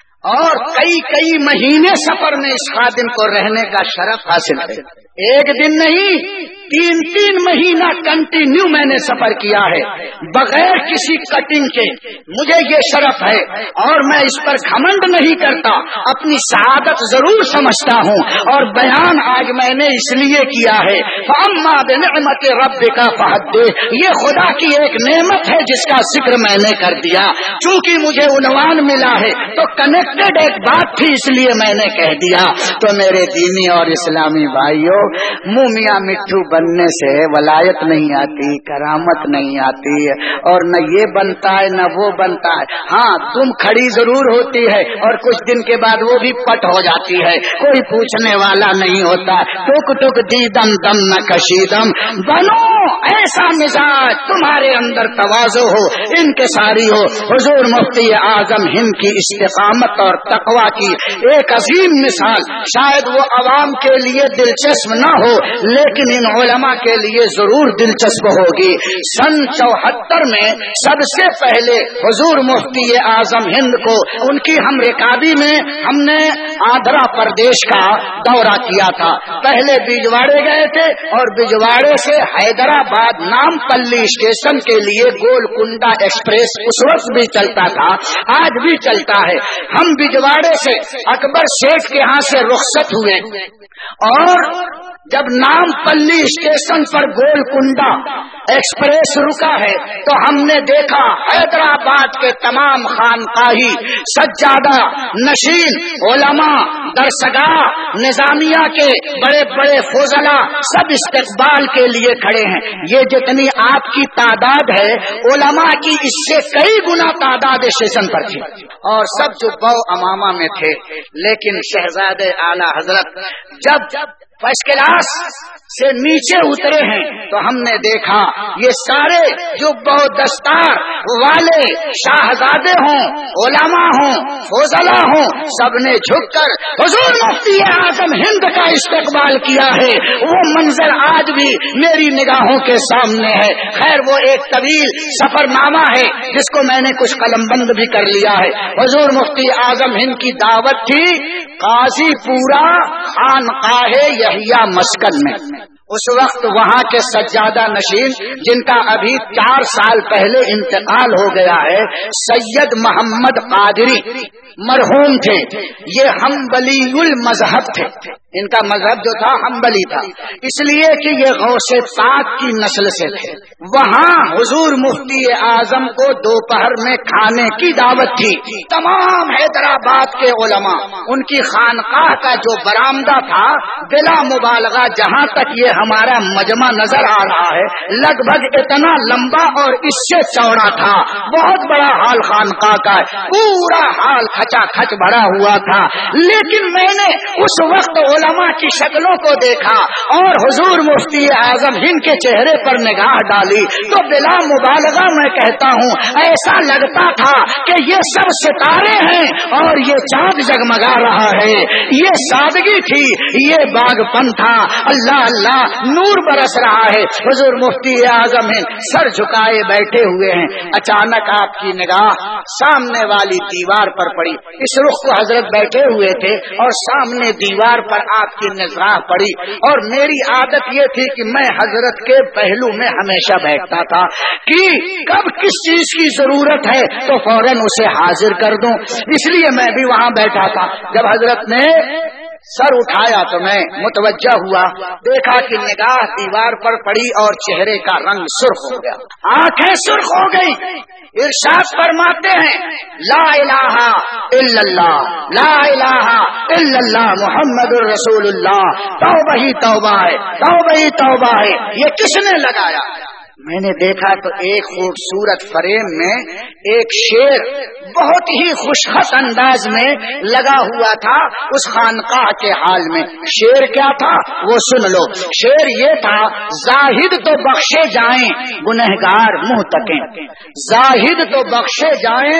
और कई कई महीने सफर में इस खादिम को रहने का शरफ हासिल है। एक दिन नहीं, तीन तीन महीना कंटिन्यू मैंने सफर किया है बगैर किसी कटिंग के। मुझे ये शरफ है और मैं इस पर घमंड नहीं करता, अपनी शहादत जरूर समझता हूँ और बयान आज मैंने इसलिए किया है। फअम्मा बिनिअमत रब्बिका फहद्दिस, ये खुदा की एक नेमत है जिसका जिक्र मैंने कर दिया। चूंकि मुझे उन्वान मिला है तो कनेक्टेड एक बात थी इसलिए मैंने कह दिया। तो मेरे दीनी और इस्लामी भाइयों, मुँह मियाँ मिट्ठू बनने से वलायत नहीं आती, करामत नहीं आती, और न ये बनता है न वो बनता है। हाँ, तुम खड़ी जरूर होती है और कुछ दिन के बाद वो भी पट हो जाती है, कोई पूछने वाला नहीं होता। टुक टुक दीदम दम न कशीदम, बनो ऐसा मिजाज तुम्हारे अंदर तवाज़ो हो, इनकिसारी हो। हुजूर मुफ्ती आजम हिंद की इस्तिकामत और तकवा की एक अजीम मिसाल शायद वो अवाम के लिए दिलचस्प न हो लेकिन इन उलमा के लिए जरूर दिलचस्प होगी। सन चौहत्तर में सबसे पहले हुजूर मुफ्ती आजम हिंद को उनकी हम रिकाबी में हमने आंध्रा प्रदेश का दौरा किया था। पहले बिजवाड़े गए थे और बिजवाड़े से हैदराबाद नामपल्ली स्टेशन के लिए गोलकुंडा एक्सप्रेस उस वक्त भी चलता था, आज भी चलता है। हम बिजवाड़े से अकबर शेख के यहाँ से रुखसत हुए और जब नामपल्ली स्टेशन पर गोलकुंडा एक्सप्रेस रुका है तो हमने देखा हैदराबाद के तमाम खानकाही सज्जादा नशीन उलमा दरसगाह निजामिया के बड़े बड़े फौजला सब इस्तकबाल के लिए खड़े हैं। ये जितनी आपकी तादाद है उलमा की इससे कई गुना तादाद स्टेशन पर थी और सब जुब्बा अमामा में थे। लेकिन शहजादे आला हजरत जब फर्स्ट क्लास से नीचे उतरे हैं तो हमने देखा ये सारे जो बहुत दस्तार वाले शाहजादे हों, उलमा हों, फौजला हों, सबने झुककर हुजूर मुफ्ती आजम हिंद का इस्तकबाल किया है। वो मंजर आज भी मेरी निगाहों के सामने है। खैर वो एक तवील सफरनामा है जिसको मैंने कुछ कलमबंद भी कर लिया है। हुजूर मुफ्ती आजम हिंद की दावत थी काजीपुरा खानकाहे यहिया मस्कन में। उस वक्त वहाँ के सज्जादा नशीन जिनका अभी चार साल पहले इंतकाल हो गया है, सैयद मोहम्मद कादरी मरहूम थे। ये हम्बलीयुल मजहब थे, इनका मजहब जो था हम्बली था, इसलिए कि ये गौसे पाक की नस्ल से थे। वहाँ हुजूर मुफ्ती आजम को दोपहर में खाने की दावत थी। तमाम हैदराबाद के उलमा, उनकी खानकाह का जो बरामदा था बिला मुबालगा जहाँ तक ये हमारा मजमा नजर आ रहा है लगभग इतना लंबा और इससे चौड़ा था। बहुत बड़ा हाल खानकाह का, पूरा हाल खचा खच भरा हुआ था। लेकिन मैंने उस वक्त उलमा की शक्लों को देखा और हुजूर मुफ्ती आजम हिंद के चेहरे पर निगाह डाली तो बिला मुबालगा मैं कहता हूँ ऐसा लगता था कि ये सब सितारे हैं और ये चाँद जगमगा रहा है। ये सादगी थी, ये बागपन था, अल्लाह अल्लाह नूर बरस रहा है। हुजूर मुफ्ती आजम हिंद सर झुकाए बैठे हुए हैं। अचानक आपकी निगाह सामने वाली दीवार पर पड़ी। इस रुख को हजरत बैठे हुए थे और सामने दीवार पर आपकी निगाह पड़ी और मेरी आदत ये थी कि मैं हजरत के पहलू में हमेशा बैठता था कि कब किस चीज की जरूरत है तो फौरन उसे हाजिर कर दूं। इसलिए मैं भी वहाँ बैठा था। जब हजरत ने सर उठाया तो मैं मुतवज्जा हुआ, देखा कि निगाह दीवार पर पड़ी और चेहरे का रंग सुर्ख हो गया, आंखें सुर्ख हो गई। इरशाद फरमाते हैं ला इलाहा इल्लल्लाह, ला इलाहा इल्लल्लाह मुहम्मदुर रसूलुल्लाह। तौबा ही तौबा है, तौबा ही तौबा है। ये किसने लगाया? میں نے دیکھا تو ایک خوبصورت فریم میں ایک شیر بہت ہی خوشخط انداز میں لگا ہوا تھا اس خانقاہ کے حال میں. شیر کیا تھا وہ سن لو. شیر یہ تھا: زاہد تو بخشے جائیں گنہگار منہ تکیں، زاہد تو بخشے جائیں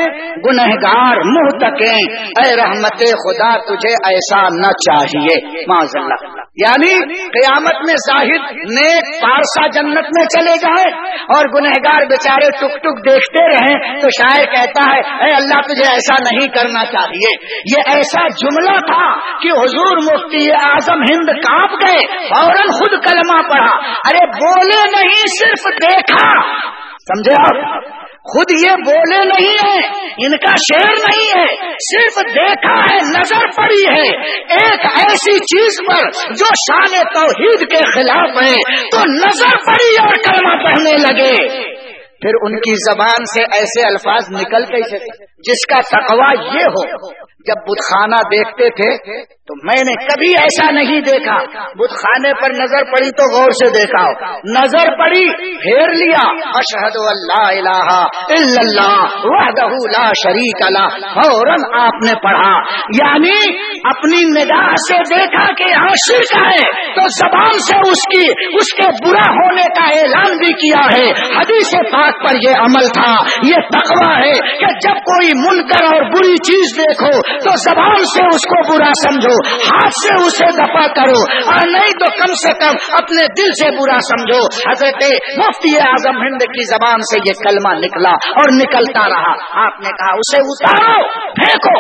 گنہگار منہ تکیں، اے رحمت خدا تجھے ایسا نہ چاہیے معاذ اللہ. یعنی قیامت میں زاہد نیک پارسا جنت میں چلے جائیں اور گنہگار بیچارے ٹک ٹک دیکھتے رہیں تو شاعر کہتا ہے اے اللہ تجھے ایسا نہیں کرنا چاہیے. یہ ایسا جملہ تھا کہ حضور مفتی اعظم ہند کانپ گئے، فوراً خود کلمہ پڑھا. ارے بولے نہیں، صرف دیکھا. سمجھے آپ؟ خود یہ بولے نہیں ہے، ان کا شعر نہیں ہے، صرف دیکھا ہے، نظر پڑی ہے ایک ایسی چیز پر جو شان توحید کے خلاف ہے تو نظر پڑی اور کلمہ پڑھنے لگے. پھر ان کی زبان سے ایسے الفاظ نکل گئے جس کا تقویٰ یہ ہو. جب بت خانہ دیکھتے تھے تو میں نے کبھی ایسا نہیں دیکھا. بت خانے پر نظر پڑی تو غور سے دیکھا ہو، نظر پڑی پھیر لیا، اشہد اللہ الہ الا اللہ وحدہ لا شریک لہ، فوراً آپ نے پڑھا. یعنی اپنی نگاہ سے دیکھا کہ یہاں شرک ہے تو زبان سے اس کی اس کے برا ہونے کا اعلان بھی کیا ہے. حدیث پاک پر یہ عمل تھا. یہ تقویٰ ہے کہ جب کوئی منکر اور بری چیز دیکھو تو زبان سے اس کو برا سمجھو، ہاتھ سے اسے دفع کرو، اور نہیں تو کم سے کم اپنے دل سے برا سمجھو. حضرت مفتی اعظم ہند کی زبان سے یہ کلمہ نکلا اور نکلتا رہا. آپ نے کہا اسے اتارو، پھینکو.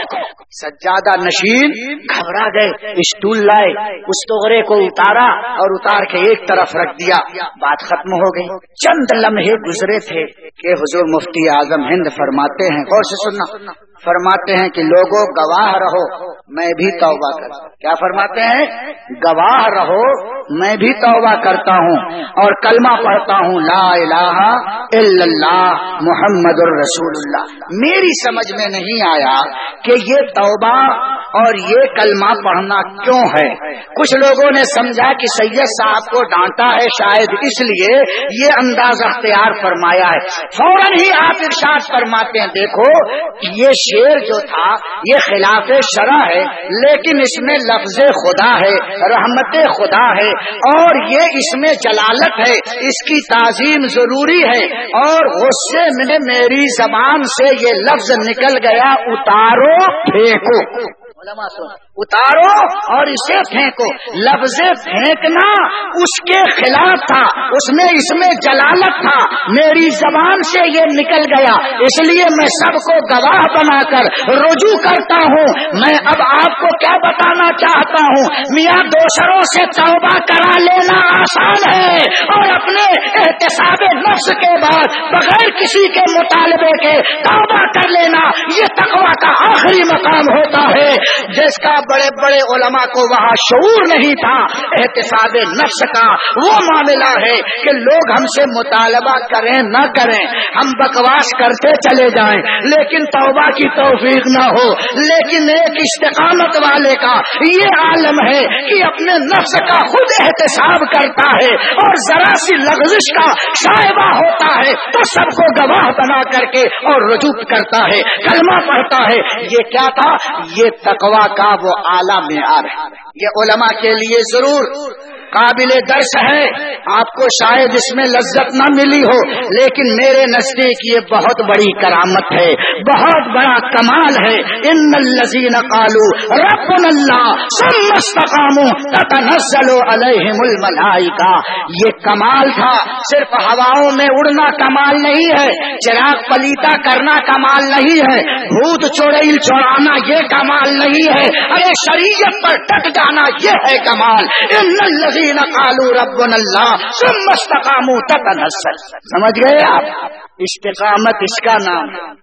سجادہ نشین گھبرا گئے، اسٹول لائے، اس توغرے کو اتارا اور اتار کے ایک طرف رکھ دیا. بات ختم ہو گئی. چند لمحے گزرے تھے کہ حضور مفتی اعظم ہند فرماتے ہیں، غور سے سننا، فرماتے ہیں کہ لوگوں گواہ رہو میں بھی توبہ کرتا ہوں. کیا فرماتے ہیں؟ گواہ رہو میں بھی توبہ کرتا ہوں اور کلمہ پڑھتا ہوں لا الہ الا اللہ محمد الرسول اللہ. میری سمجھ میں نہیں آیا کہ یہ توبہ اور یہ کلمہ پڑھنا کیوں ہے. کچھ لوگوں نے سمجھا کہ سید صاحب کو ڈانٹا ہے شاید اس لیے یہ انداز اختیار فرمایا ہے. فوراً ہی آپ ارشاد فرماتے ہیں دیکھو یہ شعر جو تھا یہ خلاف شرع ہے لیکن اس میں لفظ خدا ہے، رحمت خدا ہے اور یہ اس میں جلالت ہے، اس کی تعظیم ضروری ہے. اور غصے میں میری زبان سے یہ لفظ نکل گیا اتارو پھینکو. علماء سن، اتارو اور اسے پھینکو. لفظ پھینکنا اس کے خلاف تھا، اس میں اس میں جلالت تھا. میری زبان سے یہ نکل گیا اس لیے میں سب کو گواہ بنا کر رجوع کرتا ہوں. میں اب آپ کو کیا بتانا چاہتا ہوں، میاں دوسروں سے توبہ کرا لینا آسان ہے اور اپنے احتساب نفس کے بعد بغیر کسی کے مطالبے کے توبہ کر لینا یہ تقویٰ کا آخری مقام ہوتا ہے جس کا بڑے بڑے علماء کو وہاں شعور نہیں تھا. احتساب نفس کا وہ معاملہ ہے کہ لوگ ہم سے مطالبہ کریں نہ کریں، ہم بکواس کرتے چلے جائیں لیکن توبہ کی توفیق نہ ہو. لیکن ایک استقامت والے کا یہ عالم ہے کہ اپنے نفس کا خود احتساب کرتا ہے اور ذرا سی لغزش کا شائبہ ہوتا ہے تو سب کو گواہ بنا کر کے اور رجوع کرتا ہے، کلمہ پڑھتا ہے. یہ کیا تھا؟ یہ تقویٰ کا وہ اعلیٰ معیار ہے. یہ علماء کے لیے ضرور قابل درس ہے. آپ کو شاید اس میں لذت نہ ملی ہو لیکن میرے نزدیک یہ بہت بڑی کرامت ہے، بہت بڑا کمال ہے. ان الذین قالوا ربنا اللہ ثم استقاموا تتنزل علیہم الملائکہ. یہ کمال تھا. صرف ہواؤں میں اڑنا کمال نہیں ہے، چراغ پلیتا کرنا کمال نہیں ہے، بھوت چڑیل چڑانا یہ کمال نہیں ہے، ارے شریعت پر ڈٹ جانا یہ ہے کمال. ان الذین قالوا ربنا اللہ ثم استقاموا تتنزل. سمجھ گئے آپ؟ استقامت اس کا نام ہے.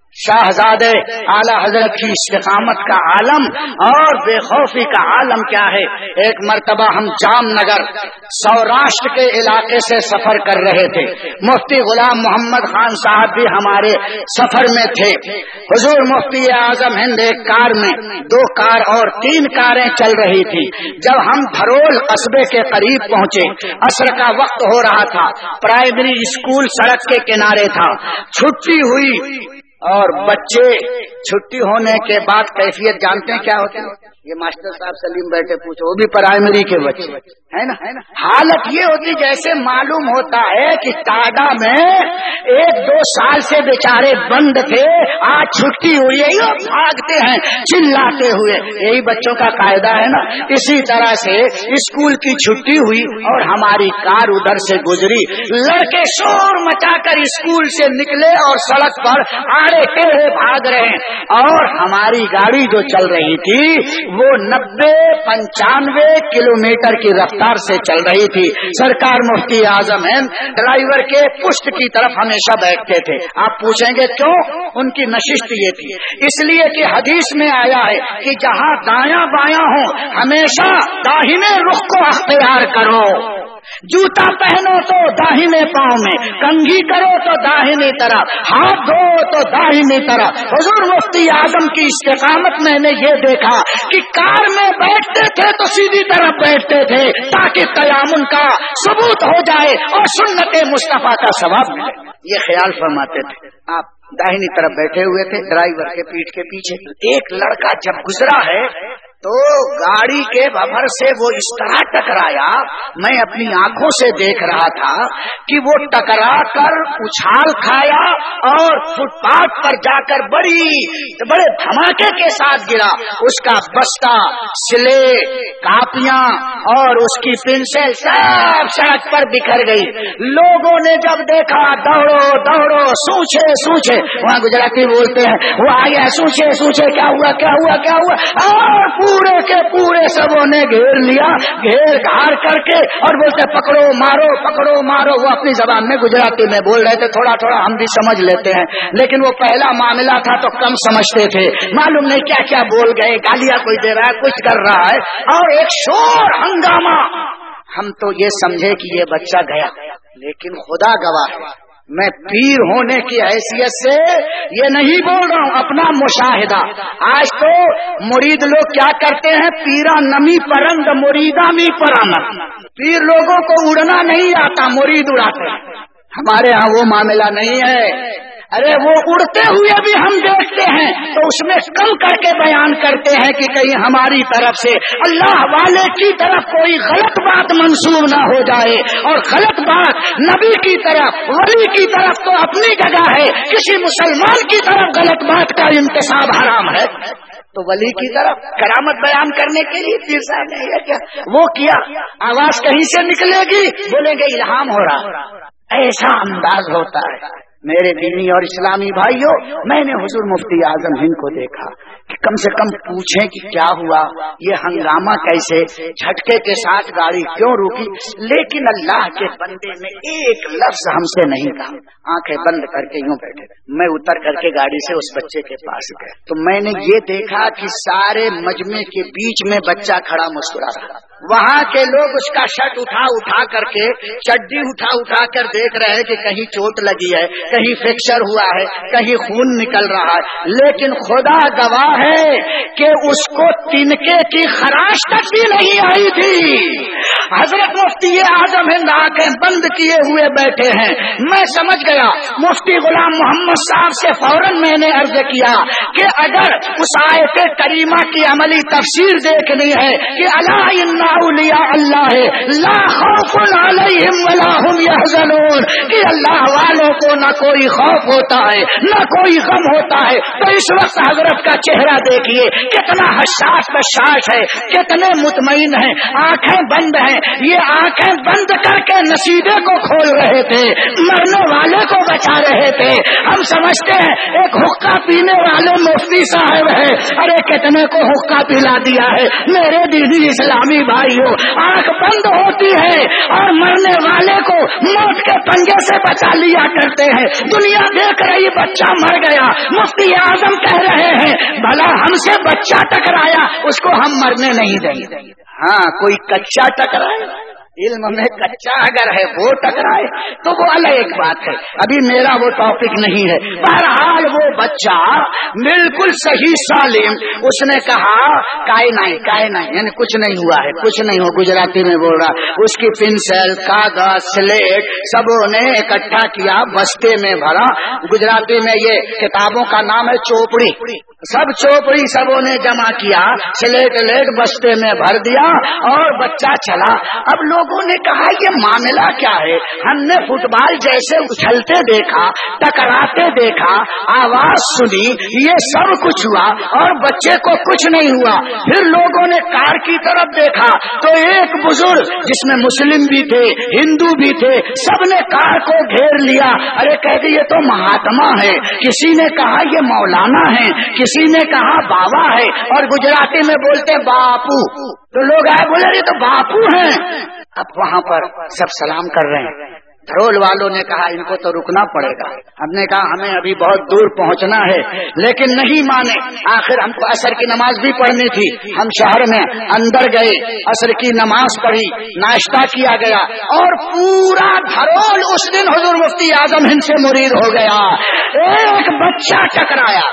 شاہزادے اعلی حضرت کی استقامت کا عالم اور بے خوفی کا عالم کیا ہے. ایک مرتبہ ہم جام نگر سوراشٹر کے علاقے سے سفر کر رہے تھے. مفتی غلام محمد خان صاحب بھی ہمارے سفر میں تھے. حضور مفتی اعظم ہند ایک کار میں، دو کار اور تین کاریں چل رہی تھی. جب ہم دھرول قصبے کے قریب پہنچے، عصر کا وقت ہو رہا تھا. پرائمری اسکول سڑک کے کنارے تھا. چھٹی ہوئی اور بچے چھٹی ہونے کے بعد کیفیت جانتے ہیں کیا ہوتی ہے؟ یہ ماسٹر صاحب سلیم بیٹھے پوچھو، وہ بھی پرائمری کے بچے ہے نا. حالت یہ ہوتی جیسے معلوم ہوتا ہے کہ ٹاڈا میں ایک دو سال سے بیچارے بند تھے، آج چھٹی ہوئی ہے، بھاگتے ہیں چلاتے ہوئے. یہی بچوں کا قاعدہ ہے نا. اسی طرح سے اسکول کی چھٹی ہوئی اور ہماری کار ادھر سے گزری. لڑکے شور مچا کر اسکول سے نکلے اور سڑک پر آڑے ٹیڑھے بھاگ رہے ہیں. اور ہماری گاڑی جو چل رہی تھی وہ نبے پنچانوے کلو میٹر کی رفتار سے چل رہی تھی. سرکار مفتی اعظم ہیں ڈرائیور کے پشت کی طرف ہمیشہ بیٹھتے تھے. آپ پوچھیں گے کیوں؟ ان کی نشست یہ تھی، اس لیے کہ حدیث میں آیا ہے کہ جہاں دایاں بایاں ہو ہمیشہ داہنے رخ کو اختیار کرو. جوتا پہنو تو داہنے پاؤں میں، کنگھی کرو تو داہنی طرف، ہاتھ دھو تو داہنی طرف. حضور مفتی اعظم کی استقامت میں نے یہ دیکھا کہ کار میں بیٹھتے تھے تو سیدھی طرف بیٹھتے تھے تاکہ تیامن کا ثبوت ہو جائے اور سنت مصطفیٰ کا ثواب ملے. یہ خیال فرماتے تھے. آپ داہنی طرف بیٹھے ہوئے تھے ڈرائیور کے پیٹھ کے پیچھے. ایک لڑکا جب گزرا ہے تو گاڑی کے ببر سے وہ اس طرح ٹکرایا، میں اپنی آنکھوں سے دیکھ رہا تھا کہ وہ ٹکرا کر اچھال کھایا اور فٹ پاتھ پر جا کر بڑی بڑے دھماکے کے ساتھ گرا. اس کا بستہ، سلے، کاپیاں اور اس کی پنسل سب سڑک پر بکھر گئی. لوگوں نے جب دیکھا دوڑو دوڑو، سوچے سوچے، وہاں گجراتی بولتے ہیں، وہ آیا سوچے سوچے کیا ہوا کیا ہوا کیا ہوا اور پورے کے پورے سبوں نے گھیر لیا، گھیر گھار کر کے اور بولتے پکڑو مارو پکڑو مارو. وہ اپنی زبان میں گجراتی میں بول رہے تھے، تھوڑا تھوڑا ہم بھی سمجھ لیتے ہیں، لیکن وہ پہلا معاملہ تھا تو کم سمجھتے تھے. معلوم نہیں کیا کیا بول گئے، گالیاں کوئی دے رہا ہے، کچھ کر رہا ہے اور ایک شور ہنگامہ. ہم تو یہ سمجھے کہ یہ بچہ گیا، لیکن خدا گواہ ہے میں پیر ہونے کی حیثیت سے یہ نہیں بول رہا ہوں، اپنا مشاہدہ. آج تو مرید لوگ کیا کرتے ہیں، پیرا نمی پرند مریدا می پرانت. پیر لوگوں کو اڑنا نہیں آتا، مرید اڑاتے ہیں. ہمارے ہاں وہ معاملہ نہیں ہے. ارے وہ اڑتے ہوئے بھی ہم دیکھتے ہیں تو اس میں کم کر کے بیان کرتے ہیں کہ کہیں ہماری طرف سے اللہ والے کی طرف کوئی غلط بات منسوب نہ ہو جائے. اور غلط بات نبی کی طرف، ولی کی طرف تو اپنی جگہ ہے، کسی مسلمان کی طرف غلط بات کا انتساب حرام ہے. تو ولی کی طرف کرامت بیان کرنے کے لیے پیر صاحب نے یہ کیا وہ کیا، آواز کہیں سے نکلے گی بولیں گے الہام ہو رہا. ایسا انداز ہوتا ہے. میرے دینی اور اسلامی بھائیوں، میں نے حضور مفتی اعظم ہند کو دیکھا کہ کم سے کم پوچھیں کہ کیا ہوا، یہ ہنگامہ کیسے، جھٹکے کے ساتھ گاڑی کیوں روکی. لیکن اللہ کے بندے نے ایک لفظ ہم سے نہیں کہا، آنکھیں بند کر کے یوں بیٹھے. میں اتر کر کے گاڑی سے اس بچے کے پاس گیا تو میں نے یہ دیکھا کہ سارے مجمع کے بیچ میں بچہ کھڑا مسکرا رہا. وہاں کے لوگ اس کا شرٹ اٹھا اٹھا کر کے، چڈی اٹھا اٹھا کر دیکھ رہے ہیں کہ کہیں چوٹ لگی ہے، کہیں فریکچر ہوا ہے، کہیں خون نکل رہا ہے. لیکن خدا گواہ ہے کہ اس کو تنکے کی خراش تک بھی نہیں آئی تھی. حضرت مفتی اعظم ہند آنکھیں بند کیے ہوئے بیٹھے ہیں. میں سمجھ گیا. مفتی غلام محمد صاحب سے فوراً میں نے عرض کیا کہ اگر اس آیت کریمہ کی عملی تفسیر دیکھنی ہے کہ الا ان اولیاء اللہ لا خوف علیہم ولا هم يحزنون، کہ اللہ والوں کو نہ کوئی خوف ہوتا ہے نہ کوئی غم ہوتا ہے، تو اس وقت حضرت کا چہرہ دیکھیے کتنا حساس بشاش ہے، کتنے مطمئن ہیں، آنکھیں بند ہیں. یہ آنکھیں بند کر کے نصیبے کو کھول رہے تھے، مرنے والے کو بچا رہے تھے. ہم سمجھتے ہیں ایک حقہ हुक्का पीने वाले मुफ्ती साहब है, अरे कितने को हुक्का पिला दिया है। मेरे दीदी इस्लामी भाइयों, आंख बंद होती है और मरने वाले को मौत के पंजे से बचा लिया करते हैं। दुनिया देख रही बच्चा मर गया, मुफ्ती आजम कह रहे हैं भला हमसे बच्चा टकराया उसको हम मरने नहीं देंगे। हाँ, कोई कच्चा टकराए, इल्म में कच्चा अगर है वो टकराए तो वो अलग एक बात है, अभी मेरा वो टॉपिक नहीं है। बहरहाल वो बच्चा बिल्कुल सही सालिम, उसने कहा काय नहीं काय नहीं, यानी कुछ नहीं हुआ है, कुछ नहीं हो, गुजराती में बोल रहा। उसकी पेंसिल, कागज, स्लेट सबों ने इकट्ठा किया, बस्ते में भरा। गुजराती में ये किताबों का नाम है चोपड़ी, सब चोपड़ी सबों ने जमा किया, स्लेट लेट बस्ते में भर दिया और बच्चा चला। अब लोगों ने कहा ये मामला क्या है, हमने फुटबॉल जैसे उछलते देखा, टकराते देखा, आवाज सुनी, ये सब कुछ हुआ और बच्चे को कुछ नहीं हुआ। फिर लोगों ने कार की तरफ देखा तो एक बुजुर्ग जिसमें मुस्लिम भी थे, हिंदू भी थे, सबने कार को घेर लिया। अरे कह दिए ये तो महात्मा है, किसी ने कहा ये मौलाना है, किसी ने कहा बाबा है, और गुजराती में बोलते बापू। तो लोग आए बोले ये तो बापू हैं। अब वहाँ पर सब सलाम कर रहे हैं। धरोल वालों ने कहा इनको तो रुकना पड़ेगा। हमने कहा हमें अभी बहुत दूर पहुंचना है, लेकिन नहीं माने। आखिर हमको असर की नमाज भी पढ़नी थी। हम शहर में अंदर गए, असर की नमाज पढ़ी, नाश्ता किया गया और पूरा धरोल उस दिन हुजूर मुफ्ती आजम हिंद से मुरीद हो गया। एक बच्चा टकराया,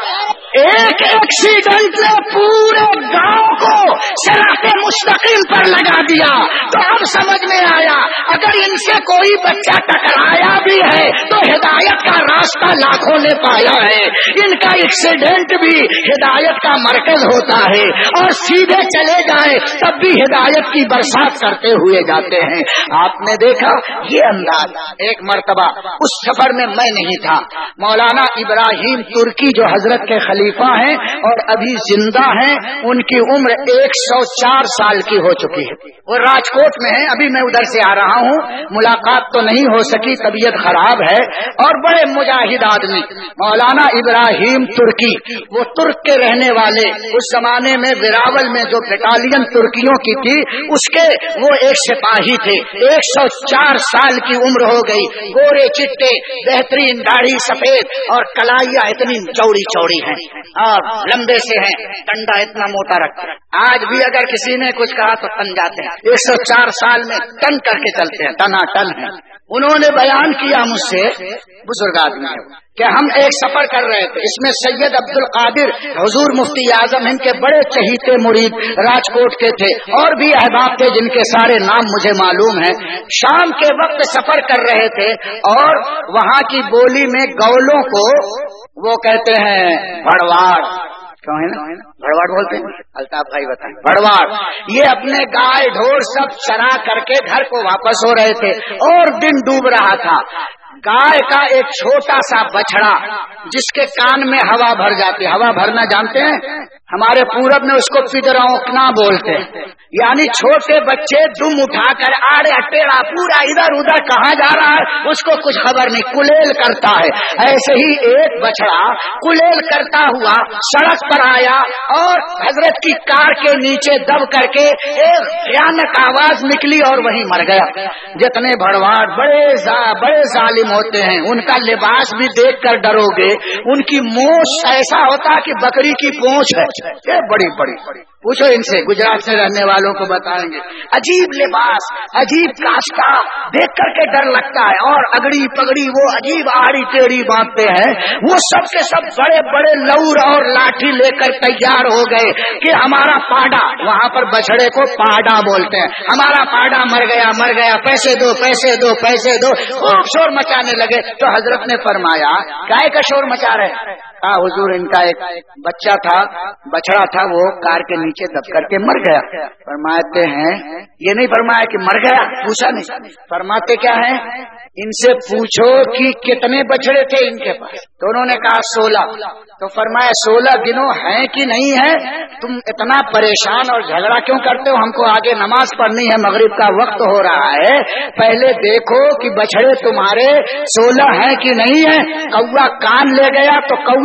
एक एक्सीडेंट ने पूरे गांव को सिराते मुस्तकीम पर लगा दिया। तो अब समझ में आया अगर इनसे कोई बच्चा टकराया भी है तो हिदायत का रास्ता लाखों ने पाया है। इनका एक्सीडेंट भी हिदायत का मरकज होता है और सीधे चले जाए तब भी हिदायत की बरसात करते हुए जाते हैं। आपने देखा ये अंदाज। एक मर्तबा उस सफर में मैं नहीं था, मौलाना इब्राहिम तुर्की जो हजरत के खलीफा हैं और अभी जिंदा हैं, उनकी उम्र एक सौ चार साल की हो चुकी है। वो राजकोट में है, अभी मैं उधर से आ रहा हूँ, मुलाकात तो नहीं हो सकी, तबीयत खराब है। और बड़े मुजाहिद आदमी मौलाना इब्राहिम तुर्की, वो तुर्क के रहने वाले, उस जमाने में वेरावल में जो बटालियन तुर्कियों की थी उसके वो एक सिपाही थे। एक सौ चार साल की उम्र हो गई, गोरे चिट्टे, बेहतरीन दाढ़ी सफेद और कलाइयाँ इतनी चौड़ी चौड़ी हैं और लंबे से हैं, डंडा इतना मोटा रखते हैं। आज भी अगर किसी ने कुछ कहा तो तन जाते हैं। एक सौ चार साल में टन करके चलते हैं, टना टन है। उन्होंने बयान किया मुझसे, बुजुर्ग आदमी है, कि हम एक सफर कर रहे थे, इसमें सैयद अब्दुल कादिर हुजूर मुफ्ती आजम इनके बड़े चहीते मुरीद राजकोट के थे और भी अहबाब थे जिनके सारे नाम मुझे मालूम है। शाम के वक्त सफर कर रहे थे और वहाँ की बोली में गौलों को वो कहते हैं भड़वाड़, क्यों है ना, भड़वाड़ बोलते हैं, अल्ताफ भाई बताएं। भड़वाड़ ये अपने गाय ढोर सब चरा करके घर को वापस हो रहे थे और दिन डूब रहा था। गाय का एक छोटा सा बछड़ा जिसके कान में हवा भर जाती, हवा भरना जानते हैं, हमारे पूरब में उसको पिदरौकना बोलते हैं, यानी छोटे बच्चे दुम उठाकर आड़े अटेड़ा पूरा इधर उधर कहाँ जा रहा है उसको कुछ खबर नहीं, कुलेल करता है। ऐसे ही एक बछड़ा कुलेल करता हुआ सड़क पर आया और हजरत की कार के नीचे दब करके एक भयानक आवाज निकली और वहीं मर गया। जितने भड़वाड़ बड़े जा, बड़े जालिम होते हैं, उनका लिबास भी देख कर डरोगे। उनकी मूछ ऐसा होता कि बकरी की पूंछ है, ये बड़ी बड़ी पूछो इनसे, गुजरात से रहने वालों को बताएंगे। अजीब लिबास, अजीब कास्ता, देख करके डर लगता है। और अगड़ी पगड़ी वो अजीब आड़ी टेढ़ी बांधते हैं। वो सब के सब बड़े बड़े लौर और लाठी लेकर तैयार हो गए कि हमारा पाडा, वहाँ पर बछड़े को पाडा बोलते हैं, हमारा पाडा मर गया मर गया, पैसे दो पैसे दो पैसे दो, खूब शोर मचाने लगे। तो हजरत ने फरमाया काय का शोर मचा रहे? कहा हुजूर इनका एक बच्चा था, बछड़ा था, वो कार के नीचे दब करके मर गया। फरमाते हैं, ये नहीं फरमाया कि मर गया, पूछा नहीं, फरमाते क्या है, इनसे पूछो कि कितने बछड़े थे इनके पास। तो उन्होंने कहा सोलह। तो फरमाया सोलह गिनो हैं कि नहीं है? तुम इतना परेशान और झगड़ा क्यों करते हो? हमको आगे नमाज पढ़नी है, मगरिब का वक्त हो रहा है, पहले देखो कि बछड़े तुम्हारे सोलह हैं कि नहीं है। कौवा कान ले गया तो कौवे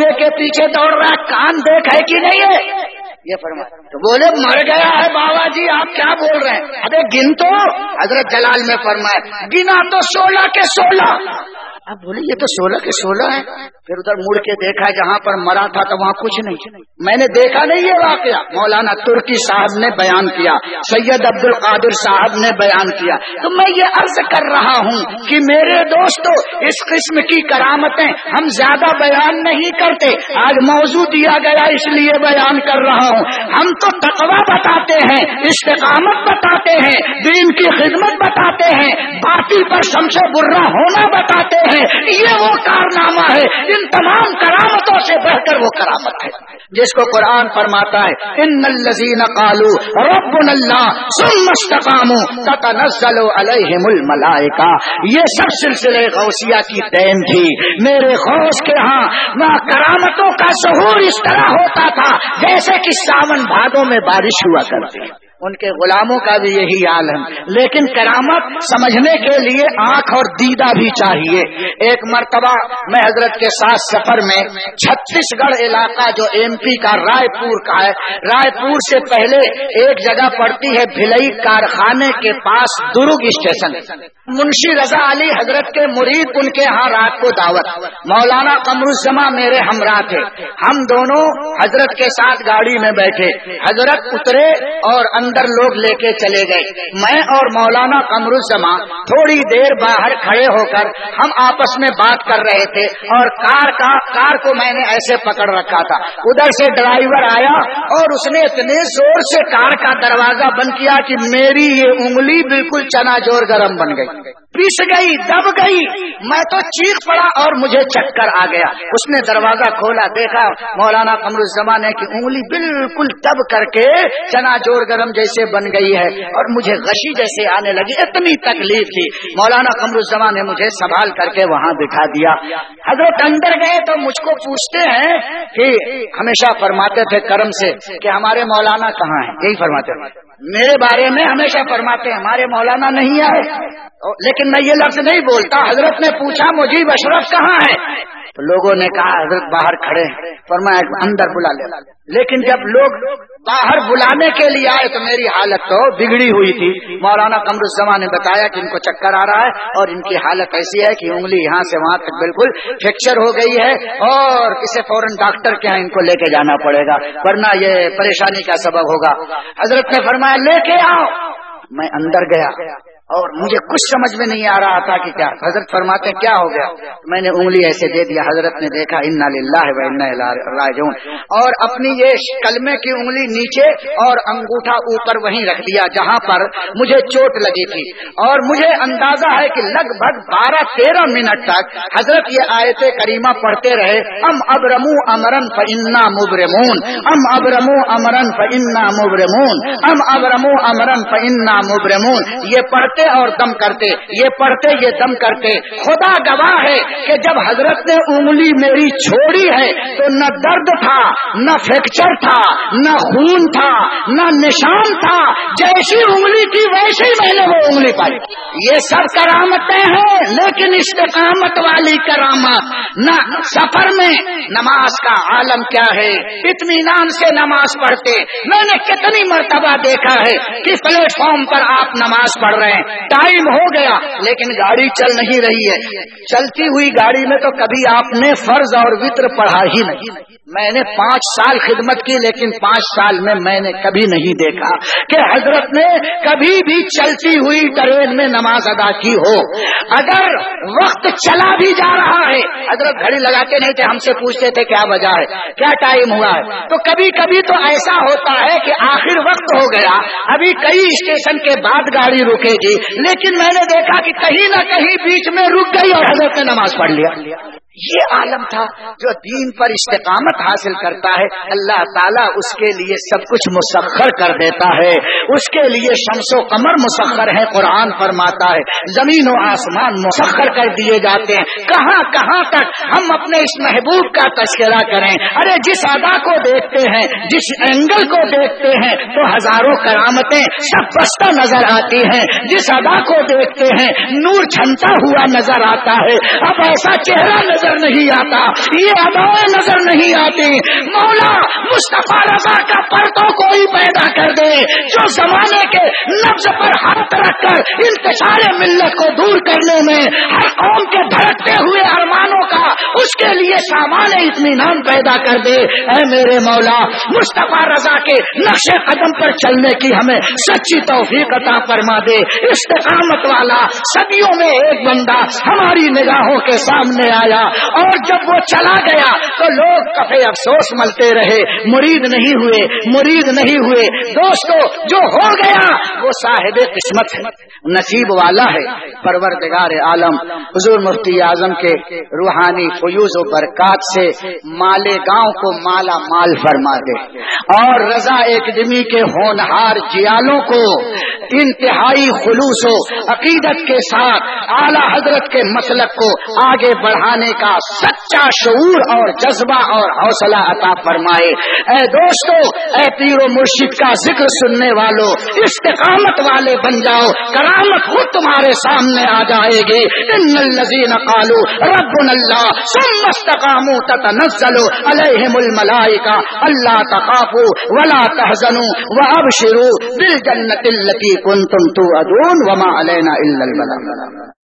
घोड़े के पीछे दौड़ रहा है, कान देख है कि नहीं है? ये फरमाया। तो बोले मर गया है बाबा जी, आप क्या बोल रहे हैं? अबे गिन तो। हजरत जलाल में फरमाया गिना तो सोलह के सोलह। अब बोले ये तो सोलह के सोलह है। फिर उधर मुड़ के देखा जहाँ पर मरा था तो वहाँ कुछ नहीं। मैंने देखा नहीं ये वाकया, मौलाना तुर्की साहब ने बयान किया, सैयद अब्दुल कादिर साहब ने बयान किया। तो मैं ये अर्ज कर रहा हूँ कि मेरे दोस्तों, इस किस्म की करामतें हम ज्यादा बयान नहीं करते। आज मौजू दिया गया इसलिए बयान कर रहा हूँ। हम तो तकवा बताते हैं, इस्तिकामत बताते हैं, दीन की खिदमत बताते हैं, बातिल पर शमशे बुर्रा होना बताते हैं। ये वो कारनामा है, इन तमाम करामतों से बढ़कर वो करामत है जिसको कुरान फरमाता है इन्नल्लज़ीना क़ालू रब्बुनल्लाह सुम्मा इस्तक़ामू ततनज़्ज़लु अलैहिमुल मलाइका। ये सब सिलसिले गौसिया की देन थी। मेरे गौस के यहाँ करामतों का ज़हूर इस तरह होता था जैसे कि सावन भादों में बारिश हुआ करती है। उनके गुलामों का भी यही हाल है। लेकिन करामत समझने के लिए आंख और दीदा भी चाहिए। एक मर्तबा मैं हजरत के साथ सफर में छत्तीसगढ़ इलाका जो एमपी का रायपुर का है, रायपुर से पहले एक जगह पड़ती है भिलई कारखाने के पास दुर्ग स्टेशन। मुंशी रजा अली हजरत के मुरीद, उनके यहाँ रात को दावत। मौलाना कमरुज़्ज़मा मेरे हमरा थे। हम दोनों हजरत के साथ गाड़ी में बैठे। हजरत उतरे और अंदर लोग लेके चले गए। मैं और मौलाना कमरुज़्ज़मा थोड़ी देर बाहर खड़े होकर हम आपस में बात कर रहे थे और कार का कार को मैंने ऐसे पकड़ रखा था। उधर से ड्राइवर आया और उसने इतने जोर से कार का दरवाजा बंद किया कि मेरी ये उंगली बिल्कुल चनाजोर गरम बन गई, पिस गई, दब गई। मैं तो चीख पड़ा और मुझे चक्कर आ गया। उसने दरवाजा खोला, देखा मौलाना कमरुज़्ज़मा ने कि उंगली बिल्कुल दब करके चनाजोर गरम जैसे बन गई है और मुझे गशी जैसे आने लगी। इतनी तकलीफ थी। मौलाना कमरुज़्ज़मा ने मुझे संभाल करके वहाँ बिठा दिया। हजरत अंदर गए तो मुझको पूछते हैं कि हमेशा फरमाते थे करम से कि हमारे मौलाना कहाँ हैं, यही फरमाते थे। मेरे बारे में हमेशा फरमाते हैं हमारे मौलाना नहीं आए, लेकिन मैं ये लफ्ज नहीं बोलता। हजरत ने पूछा मुजीब अशरफ कहाँ है? तो लोगों ने कहा हजरत बाहर खड़े हैं। फरमाया अंदर बुला ले। लेकिन जब लोग बाहर बुलाने के लिए आए तो मेरी हालत तो बिगड़ी हुई थी। मौलाना कमरुज़्ज़मा ने बताया कि इनको चक्कर आ रहा है और इनकी हालत ऐसी है कि उंगली यहाँ से वहाँ तक बिल्कुल फ्रैक्चर हो गई है और इसे फौरन डॉक्टर के यहाँ इनको लेके जाना पड़ेगा, वरना ये परेशानी का सबब होगा। हजरत ने फरमाया लेके आओ। मैं अंदर गया और मुझे कुछ समझ में नहीं आ रहा था कि क्या। हजरत फरमाते क्या हो गया? मैंने उंगली ऐसे दे दिया। हजरत ने देखा इन्ना लिल्लाहि व इन्ना इलैहि राजिऊन, और अपनी ये कलमे की उंगली नीचे और अंगूठा ऊपर वहीं रख दिया जहाँ पर मुझे चोट लगी थी। और मुझे अंदाजा है कि लगभग बारह तेरह मिनट तक हजरत ये आयते करीमा पढ़ते रहे, अम अबरमू अमरन फ इन्ना मुबरमून, अम अबरमू अमरन फ इन्ना मुबरमून, अम अबरमू अमरन फ इन्ना मुबरमून। ये पढ़ते और दम करते, ये पढ़ते ये दम करते। खुदा गवाह है कि जब हजरत ने उंगली मेरी छोड़ी है तो न दर्द था, न फ्रैक्चर था, न खून था, न निशान था। जैसी उंगली थी वैसे ही मैंने वो उंगली पाई। ये सब करामतें हैं, लेकिन इस्तिकामत वाली करामत न। सफर में नमाज का आलम क्या है, इत्मीनान से नमाज पढ़ते। मैंने कितनी मर्तबा देखा है कि प्लेटफॉर्म पर आप नमाज पढ़ रहे हैं, टाइम हो गया लेकिन गाड़ी चल नहीं रही है। चलती हुई गाड़ी में तो कभी आपने फर्ज और वित्र पढ़ा ही नहीं। मैंने पाँच साल खिदमत की, लेकिन पाँच साल में मैंने कभी नहीं देखा कि हजरत ने कभी भी चलती हुई ट्रेन में नमाज अदा की हो। अगर वक्त चला भी जा रहा है, हजरत घड़ी लगाते नहीं थे, हमसे पूछते थे क्या वजह है, क्या टाइम हुआ है। तो कभी कभी तो ऐसा होता है कि आखिर वक्त हो गया, अभी कई स्टेशन के बाद गाड़ी रुकेगी, लेकिन मैंने देखा कि कहीं न कहीं बीच में रुक गई और हजरत ने नमाज पढ़ लिया। ये आलम था। जो दीन पर इस्तिकामत हासिल करता है, अल्लाह ताला उसके लिए सब कुछ मुसख्खर कर देता है। उसके लिए शम्सो कमर मुसख्खर है, कुरान फरमाता है जमीन और आसमान मुसख्खर कर दिए जाते हैं। कहाँ कहाँ तक हम अपने इस महबूब का तस्करा करें। अरे जिस अदा को देखते हैं, जिस एंगल को देखते हैं तो हजारों करामतें सब बस्ता नजर आती हैं। जिस अदा को देखते हैं नूर छनता हुआ नजर आता है। अब ऐसा चेहरा نظر نہیں آتا، یہ ادائیں نظر نہیں آتی۔ مولا مصطفیٰ رضا کا پرتو کوئی پیدا کر دے جو زمانے کے نبض پر ہاتھ رکھ کر انتشار ملت کو دور کرنے میں ہر قوم کے دھڑکتے ہوئے ارمانوں کا اس کے لیے سامان اطمینان پیدا کر دے۔ اے میرے مولا مصطفیٰ رضا کے نقش قدم پر چلنے کی ہمیں سچی توفیق عطا فرما دے۔ استقامت والا صدیوں میں ایک بندہ ہماری نگاہوں کے سامنے آیا اور جب وہ چلا گیا تو لوگ کفے افسوس ملتے رہے، مرید نہیں ہوئے، مرید نہیں ہوئے۔ دوستو جو ہو گیا وہ صاحب قسمت ہے، نصیب والا ہے۔ پروردگار عالم حضور مفتی اعظم کے روحانی فیوز و برکات سے مالے گاؤں کو مالا مال فرما دے اور رضا ایکڈمی کے ہونہار جیالوں کو انتہائی خلوص و عقیدت کے ساتھ اعلی حضرت کے مسلک کو آگے بڑھانے کا سچا شعور اور جذبہ اور حوصلہ عطا فرمائے۔ اے دوستو، اے پیر و مرشد کا ذکر سننے والوں، استقامت والے بن جاؤ، کرامت خود تمہارے سامنے آ جائے گی۔ ان الذین قالوا ربنا اللہ ثم استقاموا تتنزل علیہم الملائکہ الا تخافوا ولا تحزنوا وابشروا بالجنۃ التي کنتم توعدون وما علینا الا البلاغ۔